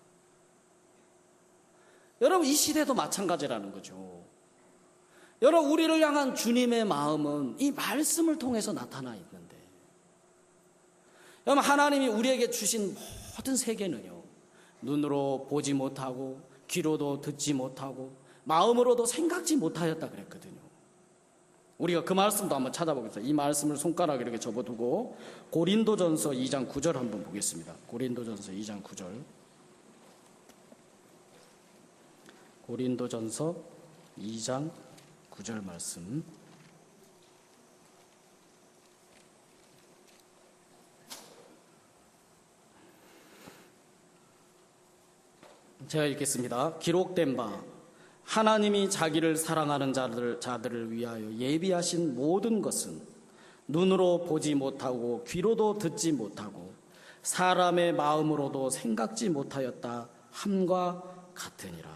여러분, 이 시대도 마찬가지라는 거죠. 여러분, 우리를 향한 주님의 마음은 이 말씀을 통해서 나타나 있는데, 여러분, 하나님이 우리에게 주신 모든 세계는요, 눈으로 보지 못하고 귀로도 듣지 못하고 마음으로도 생각지 못하였다 그랬거든요. 우리가 그 말씀도 한번 찾아보겠습니다. 이 말씀을 손가락에 이렇게 접어두고 고린도전서 이 장 구 절 한번 보겠습니다. 고린도전서 이 장 구 절. 고린도전서 이 장 구 절 말씀. 제가 읽겠습니다. 기록된 바 하나님이 자기를 사랑하는 자들, 자들을 위하여 예비하신 모든 것은 눈으로 보지 못하고 귀로도 듣지 못하고 사람의 마음으로도 생각지 못하였다 함과 같으니라.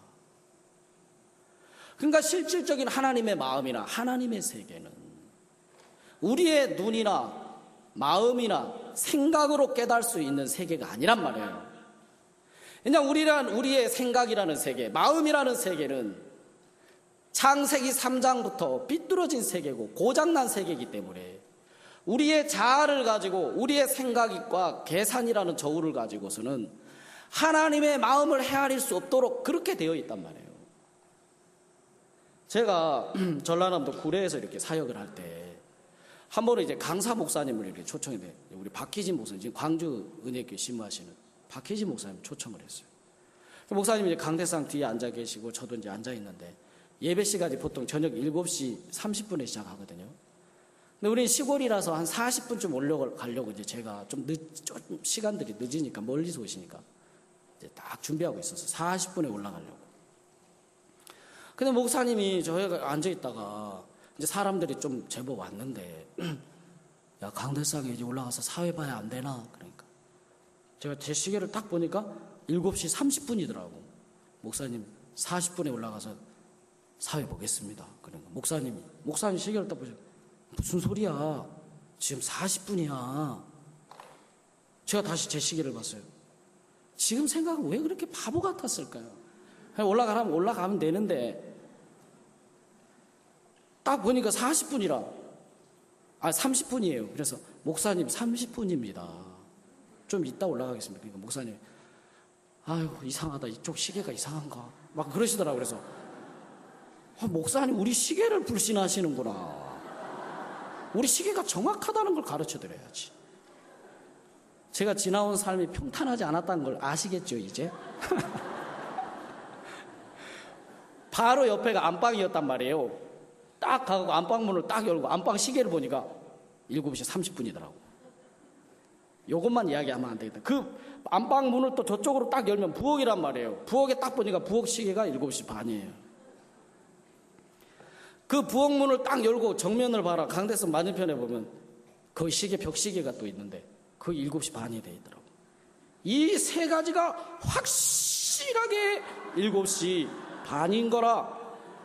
그러니까 실질적인 하나님의 마음이나 하나님의 세계는 우리의 눈이나 마음이나 생각으로 깨달을 수 있는 세계가 아니란 말이에요. 그냥 우리란 우리의 생각이라는 세계, 마음이라는 세계는 창세기 삼 장부터 삐뚤어진 세계고 고장난 세계이기 때문에 우리의 자아를 가지고 우리의 생각과 계산이라는 저울을 가지고서는 하나님의 마음을 헤아릴 수 없도록 그렇게 되어 있단 말이에요. 제가 전라남도 구례에서 이렇게 사역을 할 때 한 번은 이제 강사 목사님을 이렇게 초청했는데, 우리 박희진 목사님, 지금 광주 은혜교회 신무하시는 박희진 목사님 초청을 했어요. 목사님이 이제 강대상 뒤에 앉아 계시고 저도 이제 앉아 있는데, 예배 시간이 보통 저녁 일곱 시 삼십 분에 시작하거든요. 근데 우리는 시골이라서 한 사십 분쯤 올라가려고 이제 제가 좀 늦, 좀 시간들이 늦으니까 멀리서 오시니까 이제 딱 준비하고 있어서 사십 분에 올라가려고. 근데 목사님이 저희가 앉아 있다가 이제 사람들이 좀 제법 왔는데, 야, 강대상에 이제 올라가서 사회 봐야 안 되나? 그러니까 제가 제 시계를 딱 보니까 일곱 시 삼십 분이더라고. 목사님 사십 분에 올라가서 사회 보겠습니다. 그러니까 목사님이 목사님 시계를 딱 보시고, 무슨 소리야? 지금 사십 분이야. 제가 다시 제 시계를 봤어요. 지금 생각은 왜 그렇게 바보 같았을까요? 올라가라면 올라가면 되는데 딱 보니까 사십 분이라. 아, 삼십 분이에요. 그래서 목사님 삼십 분입니다. 좀 이따 올라가겠습니다. 그러니까 목사님, 아유, 이상하다. 이쪽 시계가 이상한가? 막 그러시더라고요. 그래서 아, 목사님, 우리 시계를 불신하시는구나. 우리 시계가 정확하다는 걸 가르쳐 드려야지. 제가 지나온 삶이 평탄하지 않았다는 걸 아시겠죠, 이제? 바로 옆에가 안방이었단 말이에요. 딱 가고 안방문을 딱 열고 안방 시계를 보니까 일곱 시 삼십 분이더라고. 요것만 이야기하면 안 되겠다. 그 안방문을 또 저쪽으로 딱 열면 부엌이란 말이에요. 부엌에 딱 보니까 부엌 시계가 일곱 시 반이에요. 그 부엌문을 딱 열고 정면을 봐라. 강대성 맞은편에 보면 거기 시계, 벽 시계가 또 있는데 거기 일곱 시 반이 돼 있더라고. 이 세 가지가 확실하게 일곱 시 반인 거라.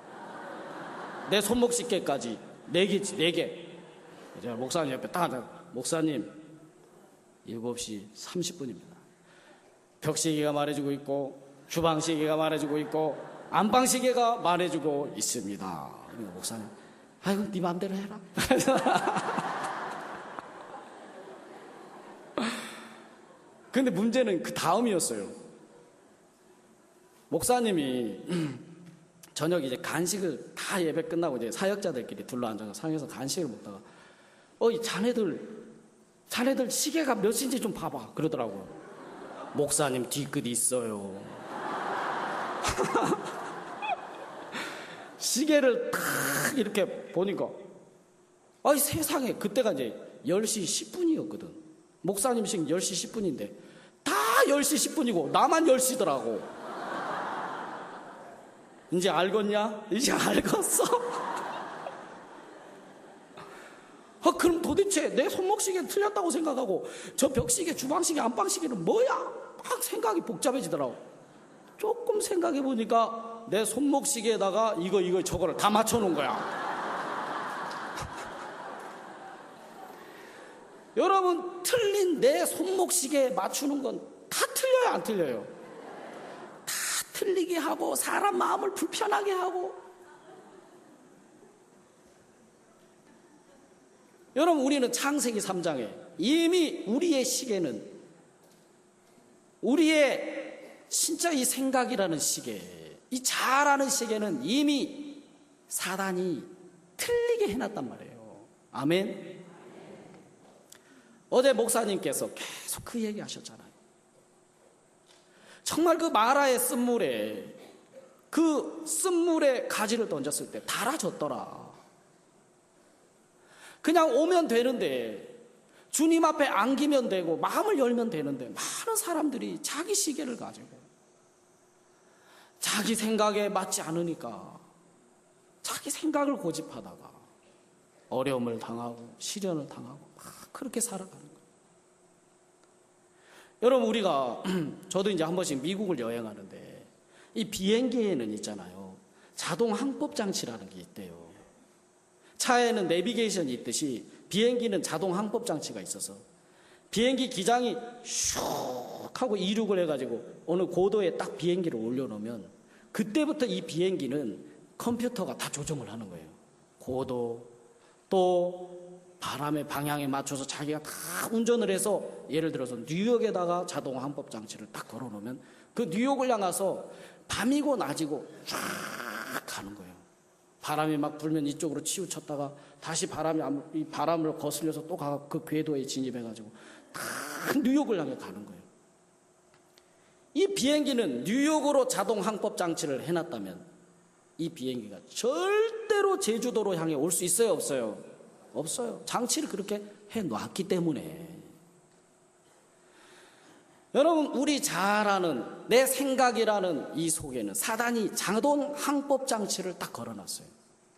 내 손목 시계까지 네 개지, 네 개. 제가 목사님 옆에 딱 앉아, 목사님, 일곱 시 삼십 분입니다. 벽 시계가 말해주고 있고, 주방 시계가 말해주고 있고, 안방 시계가 말해주고 있습니다. 그러니까 목사님, 아이고, 네 마음대로 해라. 근데 문제는 그 다음이었어요. 목사님이 저녁 이제 간식을 다 예배 끝나고 이제 사역자들끼리 둘러 앉아서 상에서 간식을 먹다가, 어, 이 자네들, 자네들 시계가 몇인지 좀 봐봐. 그러더라고요. 목사님 뒤끝 있어요. 시계를 탁 이렇게 보니까, 아이 세상에, 그때가 이제 열 시 십 분이었거든. 목사님씩 열 시 십 분인데 다 열 시 십 분이고 나만 열 시더라고. 이제 알겠냐? 이제 알겠어? 아, 그럼 도대체 내 손목시계는 틀렸다고 생각하고 저 벽시계, 주방시계, 안방시계는 뭐야? 막 생각이 복잡해지더라고. 조금 생각해 보니까 내 손목시계에다가 이거 이거 저거를 다 맞춰놓은 거야. 여러분, 틀린 내 손목시계에 맞추는 건 다 틀려요, 안 틀려요? 다 틀리게 하고 사람 마음을 불편하게 하고. 여러분, 우리는 창세기 삼 장에 이미 우리의 시계는, 우리의 진짜 이 생각이라는 시계, 이 잘하는 시계는 이미 사단이 틀리게 해놨단 말이에요. 아멘. 어제 목사님께서 계속 그 얘기 하셨잖아요. 정말 그 마라의 쓴물에, 그 쓴물에 가지를 던졌을 때 달아졌더라. 그냥 오면 되는데, 주님 앞에 안기면 되고 마음을 열면 되는데, 많은 사람들이 자기 시계를 가지고 자기 생각에 맞지 않으니까 자기 생각을 고집하다가 어려움을 당하고 시련을 당하고 막 그렇게 살아가는 거예요. 여러분, 우리가 저도 이제 한 번씩 미국을 여행하는데 이 비행기에는 있잖아요, 자동 항법 장치라는 게 있대요. 차에는 내비게이션이 있듯이 비행기는 자동 항법 장치가 있어서 비행기 기장이 슉 하고 이륙을 해가지고 어느 고도에 딱 비행기를 올려놓으면 그때부터 이 비행기는 컴퓨터가 다 조정을 하는 거예요. 고도, 또 바람의 방향에 맞춰서 자기가 다 운전을 해서, 예를 들어서 뉴욕에다가 자동 항법 장치를 딱 걸어놓으면 그 뉴욕을 향해서 밤이고 낮이고 쫙 가는 거예요. 바람이 막 불면 이쪽으로 치우쳤다가 다시 바람이, 이 바람을 거슬려서 또 그 궤도에 진입해가지고 다 뉴욕을 향해 가는 거예요. 이 비행기는 뉴욕으로 자동 항법 장치를 해놨다면 이 비행기가 절대로 제주도로 향해 올 수 있어요, 없어요? 없어요. 장치를 그렇게 해놨기 때문에. 여러분, 우리 잘 아는 내 생각이라는 이 속에는 사단이 자동 항법 장치를 딱 걸어놨어요.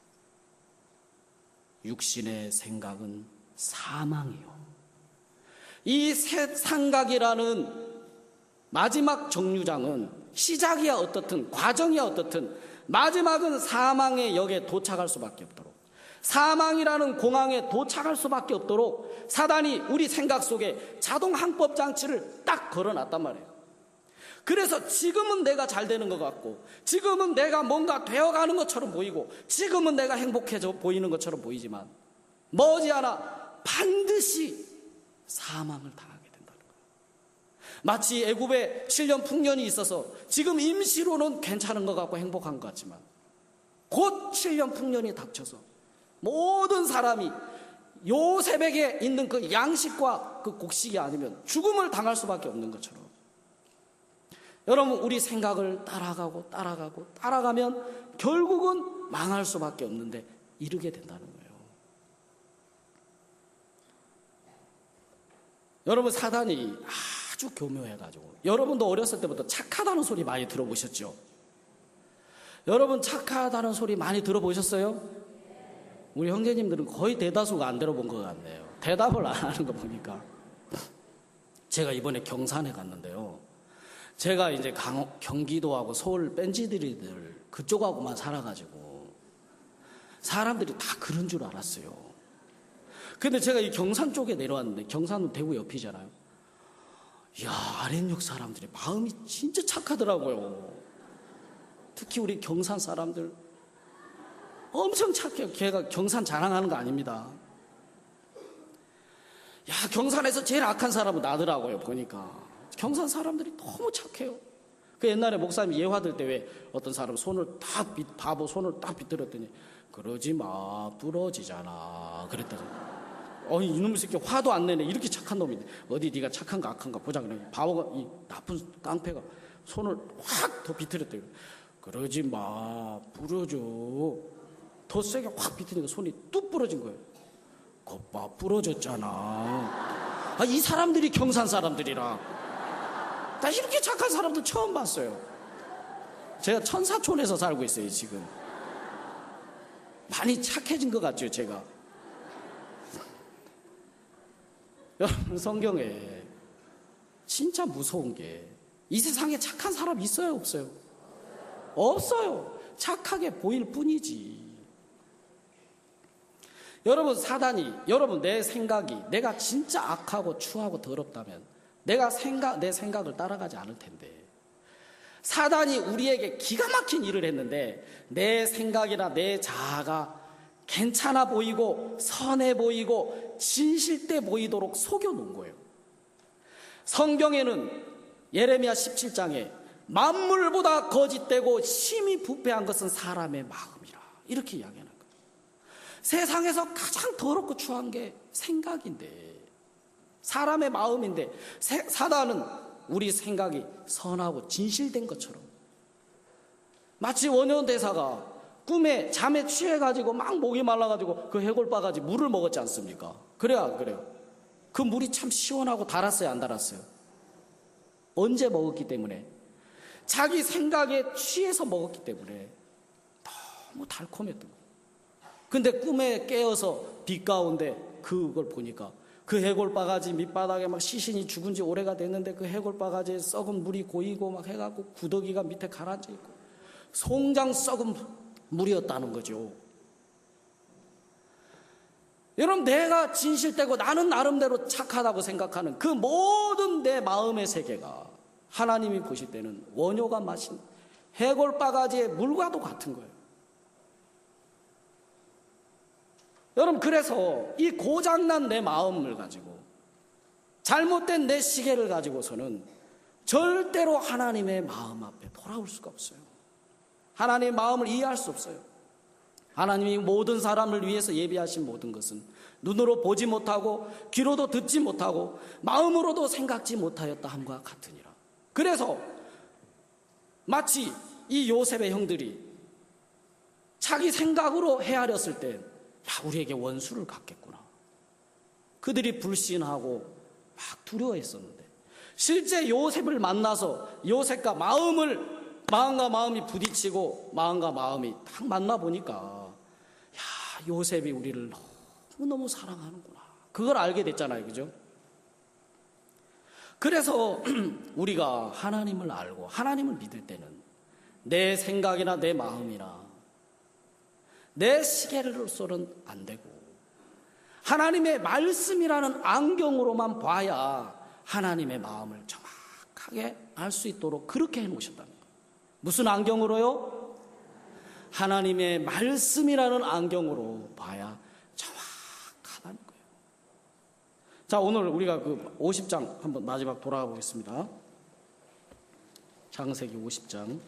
육신의 생각은 사망이요, 이 생각이라는 마지막 정류장은 시작이야 어떻든 과정이야 어떻든 마지막은 사망의 역에 도착할 수밖에 없도록, 사망이라는 공항에 도착할 수밖에 없도록 사단이 우리 생각 속에 자동 항법 장치를 딱 걸어놨단 말이에요. 그래서 지금은 내가 잘 되는 것 같고, 지금은 내가 뭔가 되어가는 것처럼 보이고, 지금은 내가 행복해져 보이는 것처럼 보이지만 머지않아 반드시 사망을 당하게 된다는 거예요. 마치 애굽에 칠 년 풍년이 있어서 지금 임시로는 괜찮은 것 같고 행복한 것 같지만 곧 칠 년 풍년이 닥쳐서 모든 사람이 요셉에게 있는 그 양식과 그 곡식이 아니면 죽음을 당할 수밖에 없는 것처럼, 여러분, 우리 생각을 따라가고 따라가고 따라가면 결국은 망할 수밖에 없는데 이르게 된다는 거예요. 여러분, 사단이 아주 교묘해가지고, 여러분도 어렸을 때부터 착하다는 소리 많이 들어보셨죠? 여러분, 착하다는 소리 많이 들어보셨어요? 우리 형제님들은 거의 대다수가 안 들어본 것 같네요. 대답을 안 하는 거 보니까. 제가 이번에 경산에 갔는데요, 제가 이제 강, 경기도하고 서울 뺀지들이들 그쪽하고만 살아가지고 사람들이 다 그런 줄 알았어요. 근데 제가 이 경산 쪽에 내려왔는데, 경산은 대구 옆이잖아요. 이야, 아랫역 사람들이 마음이 진짜 착하더라고요. 특히 우리 경산 사람들 엄청 착해요. 걔가 경산 자랑하는 거 아닙니다. 야, 경산에서 제일 악한 사람은 나더라고요, 보니까. 경산 사람들이 너무 착해요. 그 옛날에 목사님 예화 들 때 왜 어떤 사람 손을 딱 빗, 바보 손을 딱 비틀었더니 그러지 마, 부러지잖아 그랬다잖아요. 어, 이놈의 새끼 화도 안 내네. 이렇게 착한 놈인데 어디 네가 착한가 악한가 보자. 그래. 바보가, 이 나쁜 깡패가 손을 확 더 비틀었대요. 그러지 마, 부러져. 더 세게 확 비틀니까 손이 뚝 부러진 거예요. 겉봐, 부러졌잖아. 아, 이 사람들이 경산 사람들이라. 나 이렇게 착한 사람도 처음 봤어요. 제가 천사촌에서 살고 있어요 지금. 많이 착해진 것 같죠 제가. 여러분, 성경에 진짜 무서운 게, 이 세상에 착한 사람 있어요 없어요? 없어요. 착하게 보일 뿐이지. 여러분, 사단이, 여러분 내 생각이 내가 진짜 악하고 추하고 더럽다면 내가 생각, 내 생각을 따라가지 않을 텐데, 사단이 우리에게 기가 막힌 일을 했는데 내 생각이나 내 자아가 괜찮아 보이고 선해 보이고 진실돼 보이도록 속여놓은 거예요. 성경에는 예레미야 십칠 장에 만물보다 거짓되고 심히 부패한 것은 사람의 마음이라, 이렇게 이야기하는 거예요. 세상에서 가장 더럽고 추한 게 생각인데, 사람의 마음인데, 사단은 우리 생각이 선하고 진실된 것처럼, 마치 원효 대사가 꿈에 잠에 취해가지고 막 목이 말라가지고 그 해골 빠가지 물을 먹었지 않습니까? 그래야 안 그래요? 그 물이 참 시원하고 달았어요 안 달았어요? 언제 먹었기 때문에? 자기 생각에 취해서 먹었기 때문에 너무 달콤했던 거예요. 근데 꿈에 깨어서 빛 가운데 그걸 보니까 그 해골바가지 밑바닥에 막 시신이 죽은 지 오래가 됐는데 그 해골바가지에 썩은 물이 고이고 막 해갖고 구더기가 밑에 가라앉아 있고 송장 썩은 물이었다는 거죠. 여러분, 내가 진실되고 나는 나름대로 착하다고 생각하는 그 모든 내 마음의 세계가 하나님이 보실 때는 원효가 마신 해골바가지의 물과도 같은 거예요. 여러분, 그래서 이 고장난 내 마음을 가지고, 잘못된 내 시계를 가지고서는 절대로 하나님의 마음 앞에 돌아올 수가 없어요. 하나님의 마음을 이해할 수 없어요. 하나님이 모든 사람을 위해서 예비하신 모든 것은 눈으로 보지 못하고 귀로도 듣지 못하고 마음으로도 생각지 못하였다 함과 같으니라. 그래서 마치 이 요셉의 형들이 자기 생각으로 헤아렸을 때, 야, 우리에게 원수를 갖겠구나. 그들이 불신하고 막 두려워했었는데, 실제 요셉을 만나서 요셉과 마음을 마음과 마음이 부딪히고 마음과 마음이 딱 만나보니까, 야, 요셉이 우리를 너무너무 사랑하는구나. 그걸 알게 됐잖아요. 그죠? 그래서 우리가 하나님을 알고 하나님을 믿을 때는 내 생각이나 내 마음이나 내 시계로서는 안 되고 하나님의 말씀이라는 안경으로만 봐야 하나님의 마음을 정확하게 알 수 있도록 그렇게 해놓으셨다는 거예요. 무슨 안경으로요? 하나님의 말씀이라는 안경으로 봐야 정확하다는 거예요. 자, 오늘 우리가 그 오십 장 한번 마지막 돌아가 보겠습니다. 창세기 오십 장.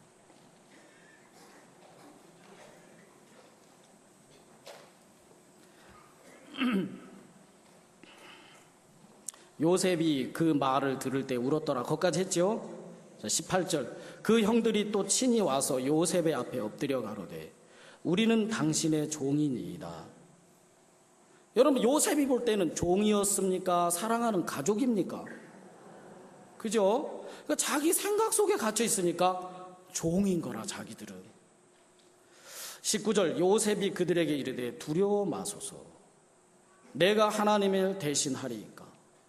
요셉이 그 말을 들을 때 울었더라. 거기까지 했죠? 자, 십팔 절. 그 형들이 또 친히 와서 요셉의 앞에 엎드려 가로되 우리는 당신의 종이니이다. 여러분, 요셉이 볼 때는 종이었습니까? 사랑하는 가족입니까? 그죠? 그러니까 자기 생각 속에 갇혀 있으니까 종인 거라, 자기들은. 십구 절. 요셉이 그들에게 이르되 두려워 마소서. 내가 하나님을 대신하리이까.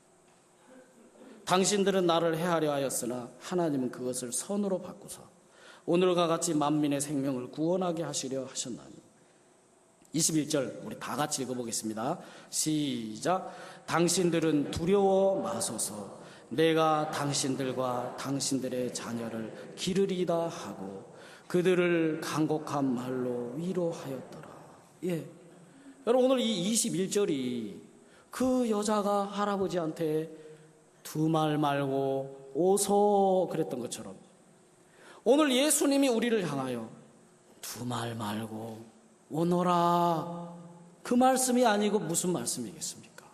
당신들은 나를 해하려 하였으나 하나님은 그것을 선으로 바꾸사 오늘과 같이 만민의 생명을 구원하게 하시려 하셨나니. 이십일 절 우리 다 같이 읽어보겠습니다. 시작. 당신들은 두려워 마소서. 내가 당신들과 당신들의 자녀를 기르리다 하고 그들을 간곡한 말로 위로하였더라. 예, 여러분, 오늘 이 이십일 절이 그 여자가 할아버지한테 두 말 말고 오소 그랬던 것처럼 오늘 예수님이 우리를 향하여 두 말 말고 오너라, 그 말씀이 아니고 무슨 말씀이겠습니까?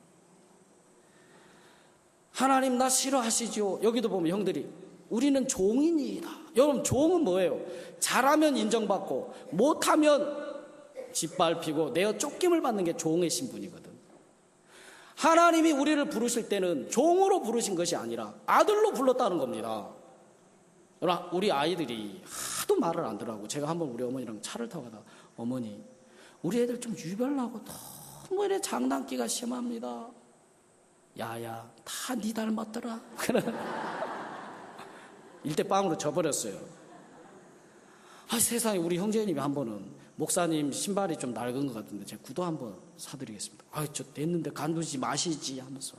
하나님 나 싫어하시죠? 여기도 보면 형들이 우리는 종이니이다. 여러분, 종은 뭐예요? 잘하면 인정받고 못하면 짓밟히고 내어 쫓김을 받는 게 종의 신분이거든. 하나님이 우리를 부르실 때는 종으로 부르신 것이 아니라 아들로 불렀다는 겁니다. 그러나 우리 아이들이 하도 말을 안 들어하고, 제가 한번 우리 어머니랑 차를 타고 가다가, 어머니 우리 애들 좀 유별나고 너무 이래 장난기가 심합니다. 야야 다 니 닮았더라. 일대 빵으로 져버렸어요. 아, 세상에. 우리 형제님이 한 번은, 목사님 신발이 좀 낡은 것 같은데 제가 구두 한번 사드리겠습니다. 아, 저 됐는데 간두지 마시지 하면서.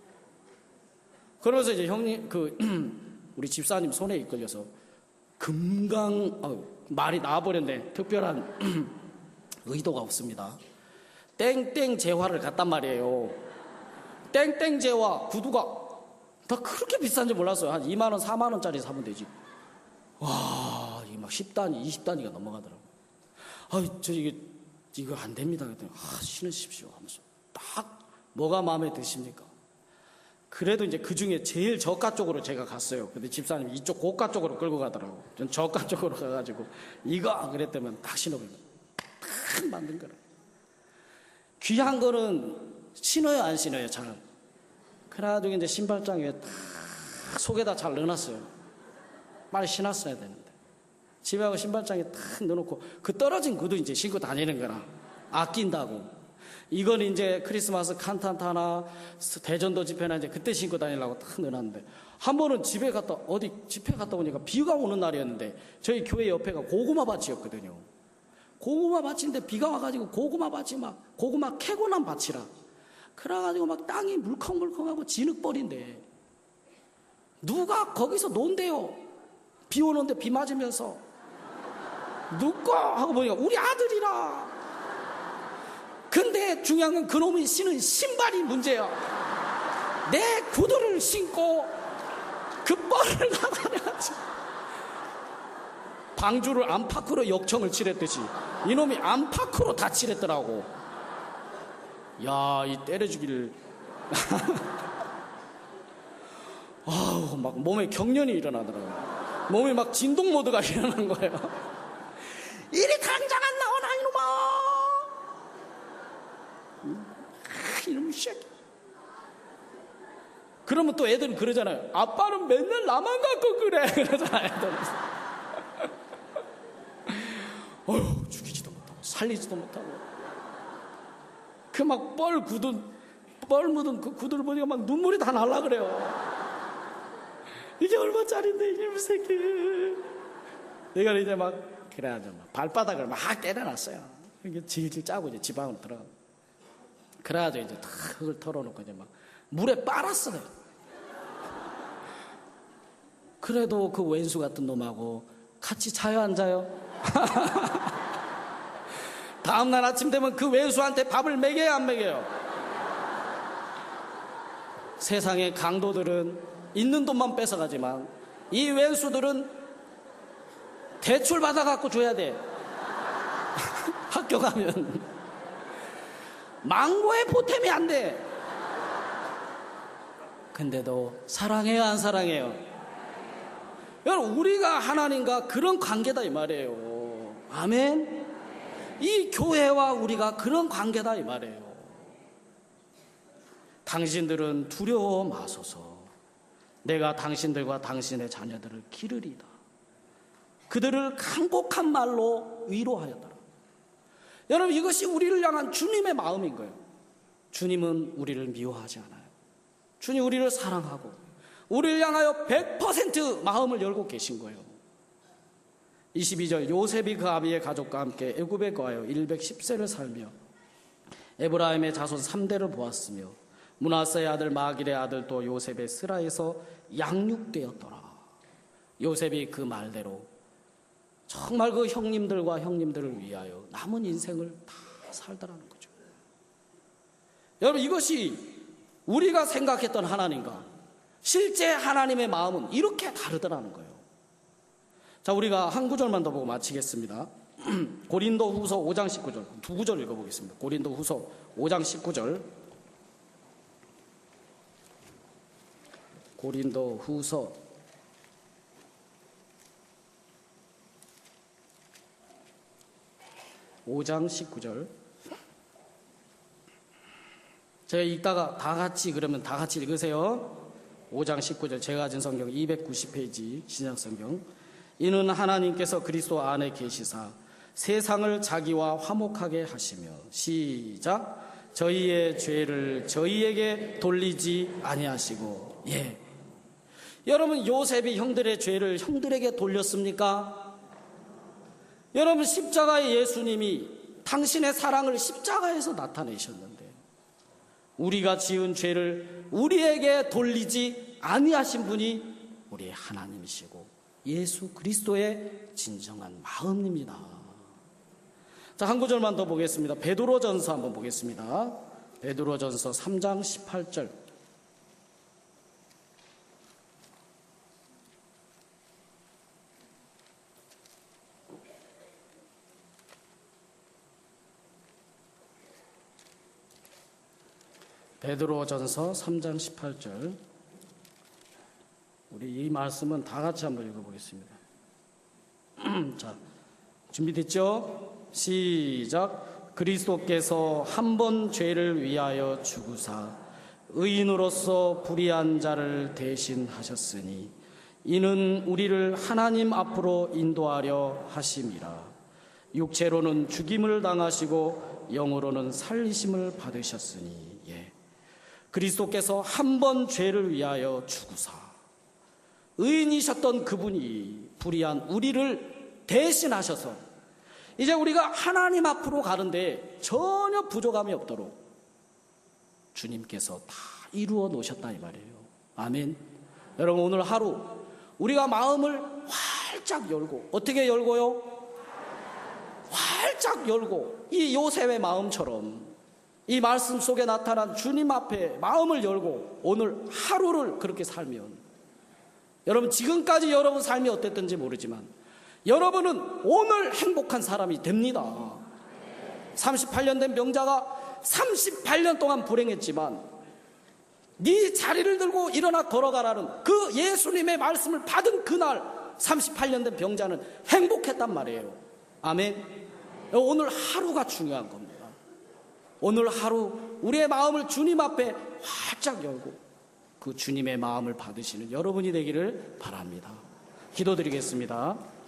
그러면서 이제 형님, 그 우리 집사님 손에 이끌려서 금강, 어, 말이 나와버렸네. 특별한 의도가 없습니다. 땡땡 재화를 갔단 말이에요. 땡땡 재화 구두가 다 그렇게 비싼지 몰랐어요. 한 이만 원, 사만 원짜리 사면 되지. 와, 이게 막 십 단위, 이십 단위가 넘어가더라고요. 아, 저 이게 이거 안 됩니다. 그랬더니, 아, 신으십시오 하면서 딱 뭐가 마음에 드십니까? 그래도 이제 그 중에 제일 저가 쪽으로 제가 갔어요. 근데 집사님이 이쪽 고가 쪽으로 끌고 가더라고. 전 저가 쪽으로 가가지고 이거 그랬다면 딱 신어버리고 딱 만든 거라. 귀한 거는 신어요, 안 신어요, 잘. 그래가지고 이제 신발장 위에 딱 속에다 잘 넣어놨어요. 빨리 신었어야 되는데. 집에 가고 신발장에 딱 넣어놓고 그 떨어진 구두 이제 신고 다니는 거라. 아낀다고. 이건 이제 크리스마스 칸탄타나 대전도 집회나 이제 그때 신고 다니려고 딱 넣어놨는데, 한 번은 집에 갔다, 어디 집회 갔다 오니까 비가 오는 날이었는데 저희 교회 옆에가 고구마 밭이었거든요. 고구마 밭인데 비가 와가지고 고구마 밭이 막 고구마 캐고 난 밭이라. 그래가지고 막 땅이 물컹물컹하고 진흙벌인데 누가 거기서 논대요. 비 오는데 비 맞으면서. 누가 하고 보니까 우리 아들이라. 근데 중요한 건 그놈이 신은 신발이 문제야. 내 구두를 신고 그 뻘을 나가려가지고 방주를 안팎으로 역청을 칠했듯이 이놈이 안팎으로 다 칠했더라고. 야, 이 때려주기를. 아우, 막 몸에 경련이 일어나더라고요. 몸에 막 진동 모드가 일어난 거예요. 이리 당장 안 나오나 이놈아. 이놈의 새끼. 그러면 또 애들은 그러잖아요. 아빠는 맨날 나만 갖고 그래. 그러잖아요, 애들은. 어휴, 죽이지도 못하고 살리지도 못하고 그 막 뻘 굳은 뻘 묻은 그 구두를 보니까 막 눈물이 다 날라 그래요. 이게 얼마짜린데 이놈의 새끼. 내가 이제 막 그래가지고 막 발바닥을 막 때려놨어요. 이게 질질 짜고 이제 지방으로 들어가. 그래가지고 이제 다 흙을 털어놓고 이제 막 물에 빨았어요. 그래도 그 왼수 같은 놈하고 같이 자요, 안 자요? 다음날 아침 되면 그 왼수한테 밥을 먹여요, 안 먹여요? 세상의 강도들은 있는 돈만 뺏어가지만 이 왼수들은 대출 받아갖고 줘야 돼. 학교 가면 망고에 보탬이 안 돼. 근데도 사랑해요, 안 사랑해요? 여러분, 우리가 하나님과 그런 관계다 이 말이에요. 아멘. 이 교회와 우리가 그런 관계다 이 말이에요. 당신들은 두려워 마소서. 내가 당신들과 당신의 자녀들을 기르리다. 그들을 간곡한 말로 위로하였더라. 여러분, 이것이 우리를 향한 주님의 마음인 거예요. 주님은 우리를 미워하지 않아요. 주님 우리를 사랑하고 우리를 향하여 백 퍼센트 마음을 열고 계신 거예요. 이십이 절, 요셉이 그 아비의 가족과 함께 애굽에 거하여 백십 세를 살며 에브라임의 자손 삼 대를 보았으며 므낫세의 아들 마길의 아들 또 요셉의 스라에서 양육되었더라. 요셉이 그 말대로 정말 그 형님들과 형님들을 위하여 남은 인생을 다 살더라는 거죠. 여러분, 이것이 우리가 생각했던 하나님과 실제 하나님의 마음은 이렇게 다르더라는 거예요. 자, 우리가 한 구절만 더 보고 마치겠습니다. 고린도 후서 오 장 십구 절, 두 구절 읽어보겠습니다. 고린도 후서 오 장 십구 절. 고린도 후서 오 장 십구 절. 제가 읽다가 다 같이 그러면 다 같이 읽으세요. 오 장 십구 절 제가 가진 성경 이백구십 페이지 신약성경. 이는 하나님께서 그리스도 안에 계시사 세상을 자기와 화목하게 하시며 시작 저희의 죄를 저희에게 돌리지 아니하시고. 예, 여러분 요셉이 형들의 죄를 형들에게 돌렸습니까? 여러분 십자가의 예수님이 당신의 사랑을 십자가에서 나타내셨는데 우리가 지은 죄를 우리에게 돌리지 아니하신 분이 우리의 하나님이시고 예수 그리스도의 진정한 마음입니다. 자, 한 구절만 더 보겠습니다. 베드로전서 한번 보겠습니다. 베드로전서 삼 장 십팔 절. 베드로전서 삼 장 십팔 절. 우리 이 말씀은 다 같이 한번 읽어보겠습니다. 자, 준비됐죠? 시작. 그리스도께서 한 번 죄를 위하여 죽으사 의인으로서 불의한 자를 대신하셨으니 이는 우리를 하나님 앞으로 인도하려 하심이라. 육체로는 죽임을 당하시고 영으로는 살리심을 받으셨으니. 예. 그리스도께서 한 번 죄를 위하여 죽으사 의인이셨던 그분이 불의한 우리를 대신하셔서 이제 우리가 하나님 앞으로 가는데 전혀 부족함이 없도록 주님께서 다 이루어 놓으셨다 이 말이에요. 아멘. 여러분 오늘 하루 우리가 마음을 활짝 열고, 어떻게 열고요? 활짝 열고 이 요셉의 마음처럼 이 말씀 속에 나타난 주님 앞에 마음을 열고 오늘 하루를 그렇게 살면, 여러분 지금까지 여러분 삶이 어땠든지 모르지만 여러분은 오늘 행복한 사람이 됩니다. 삼십팔 년 된 병자가 삼십팔 년 동안 불행했지만 네 자리를 들고 일어나 걸어가라는 그 예수님의 말씀을 받은 그날 삼십팔 년 된 병자는 행복했단 말이에요. 아멘. 오늘 하루가 중요한 겁니다. 오늘 하루 우리의 마음을 주님 앞에 활짝 열고 그 주님의 마음을 받으시는 여러분이 되기를 바랍니다. 기도드리겠습니다.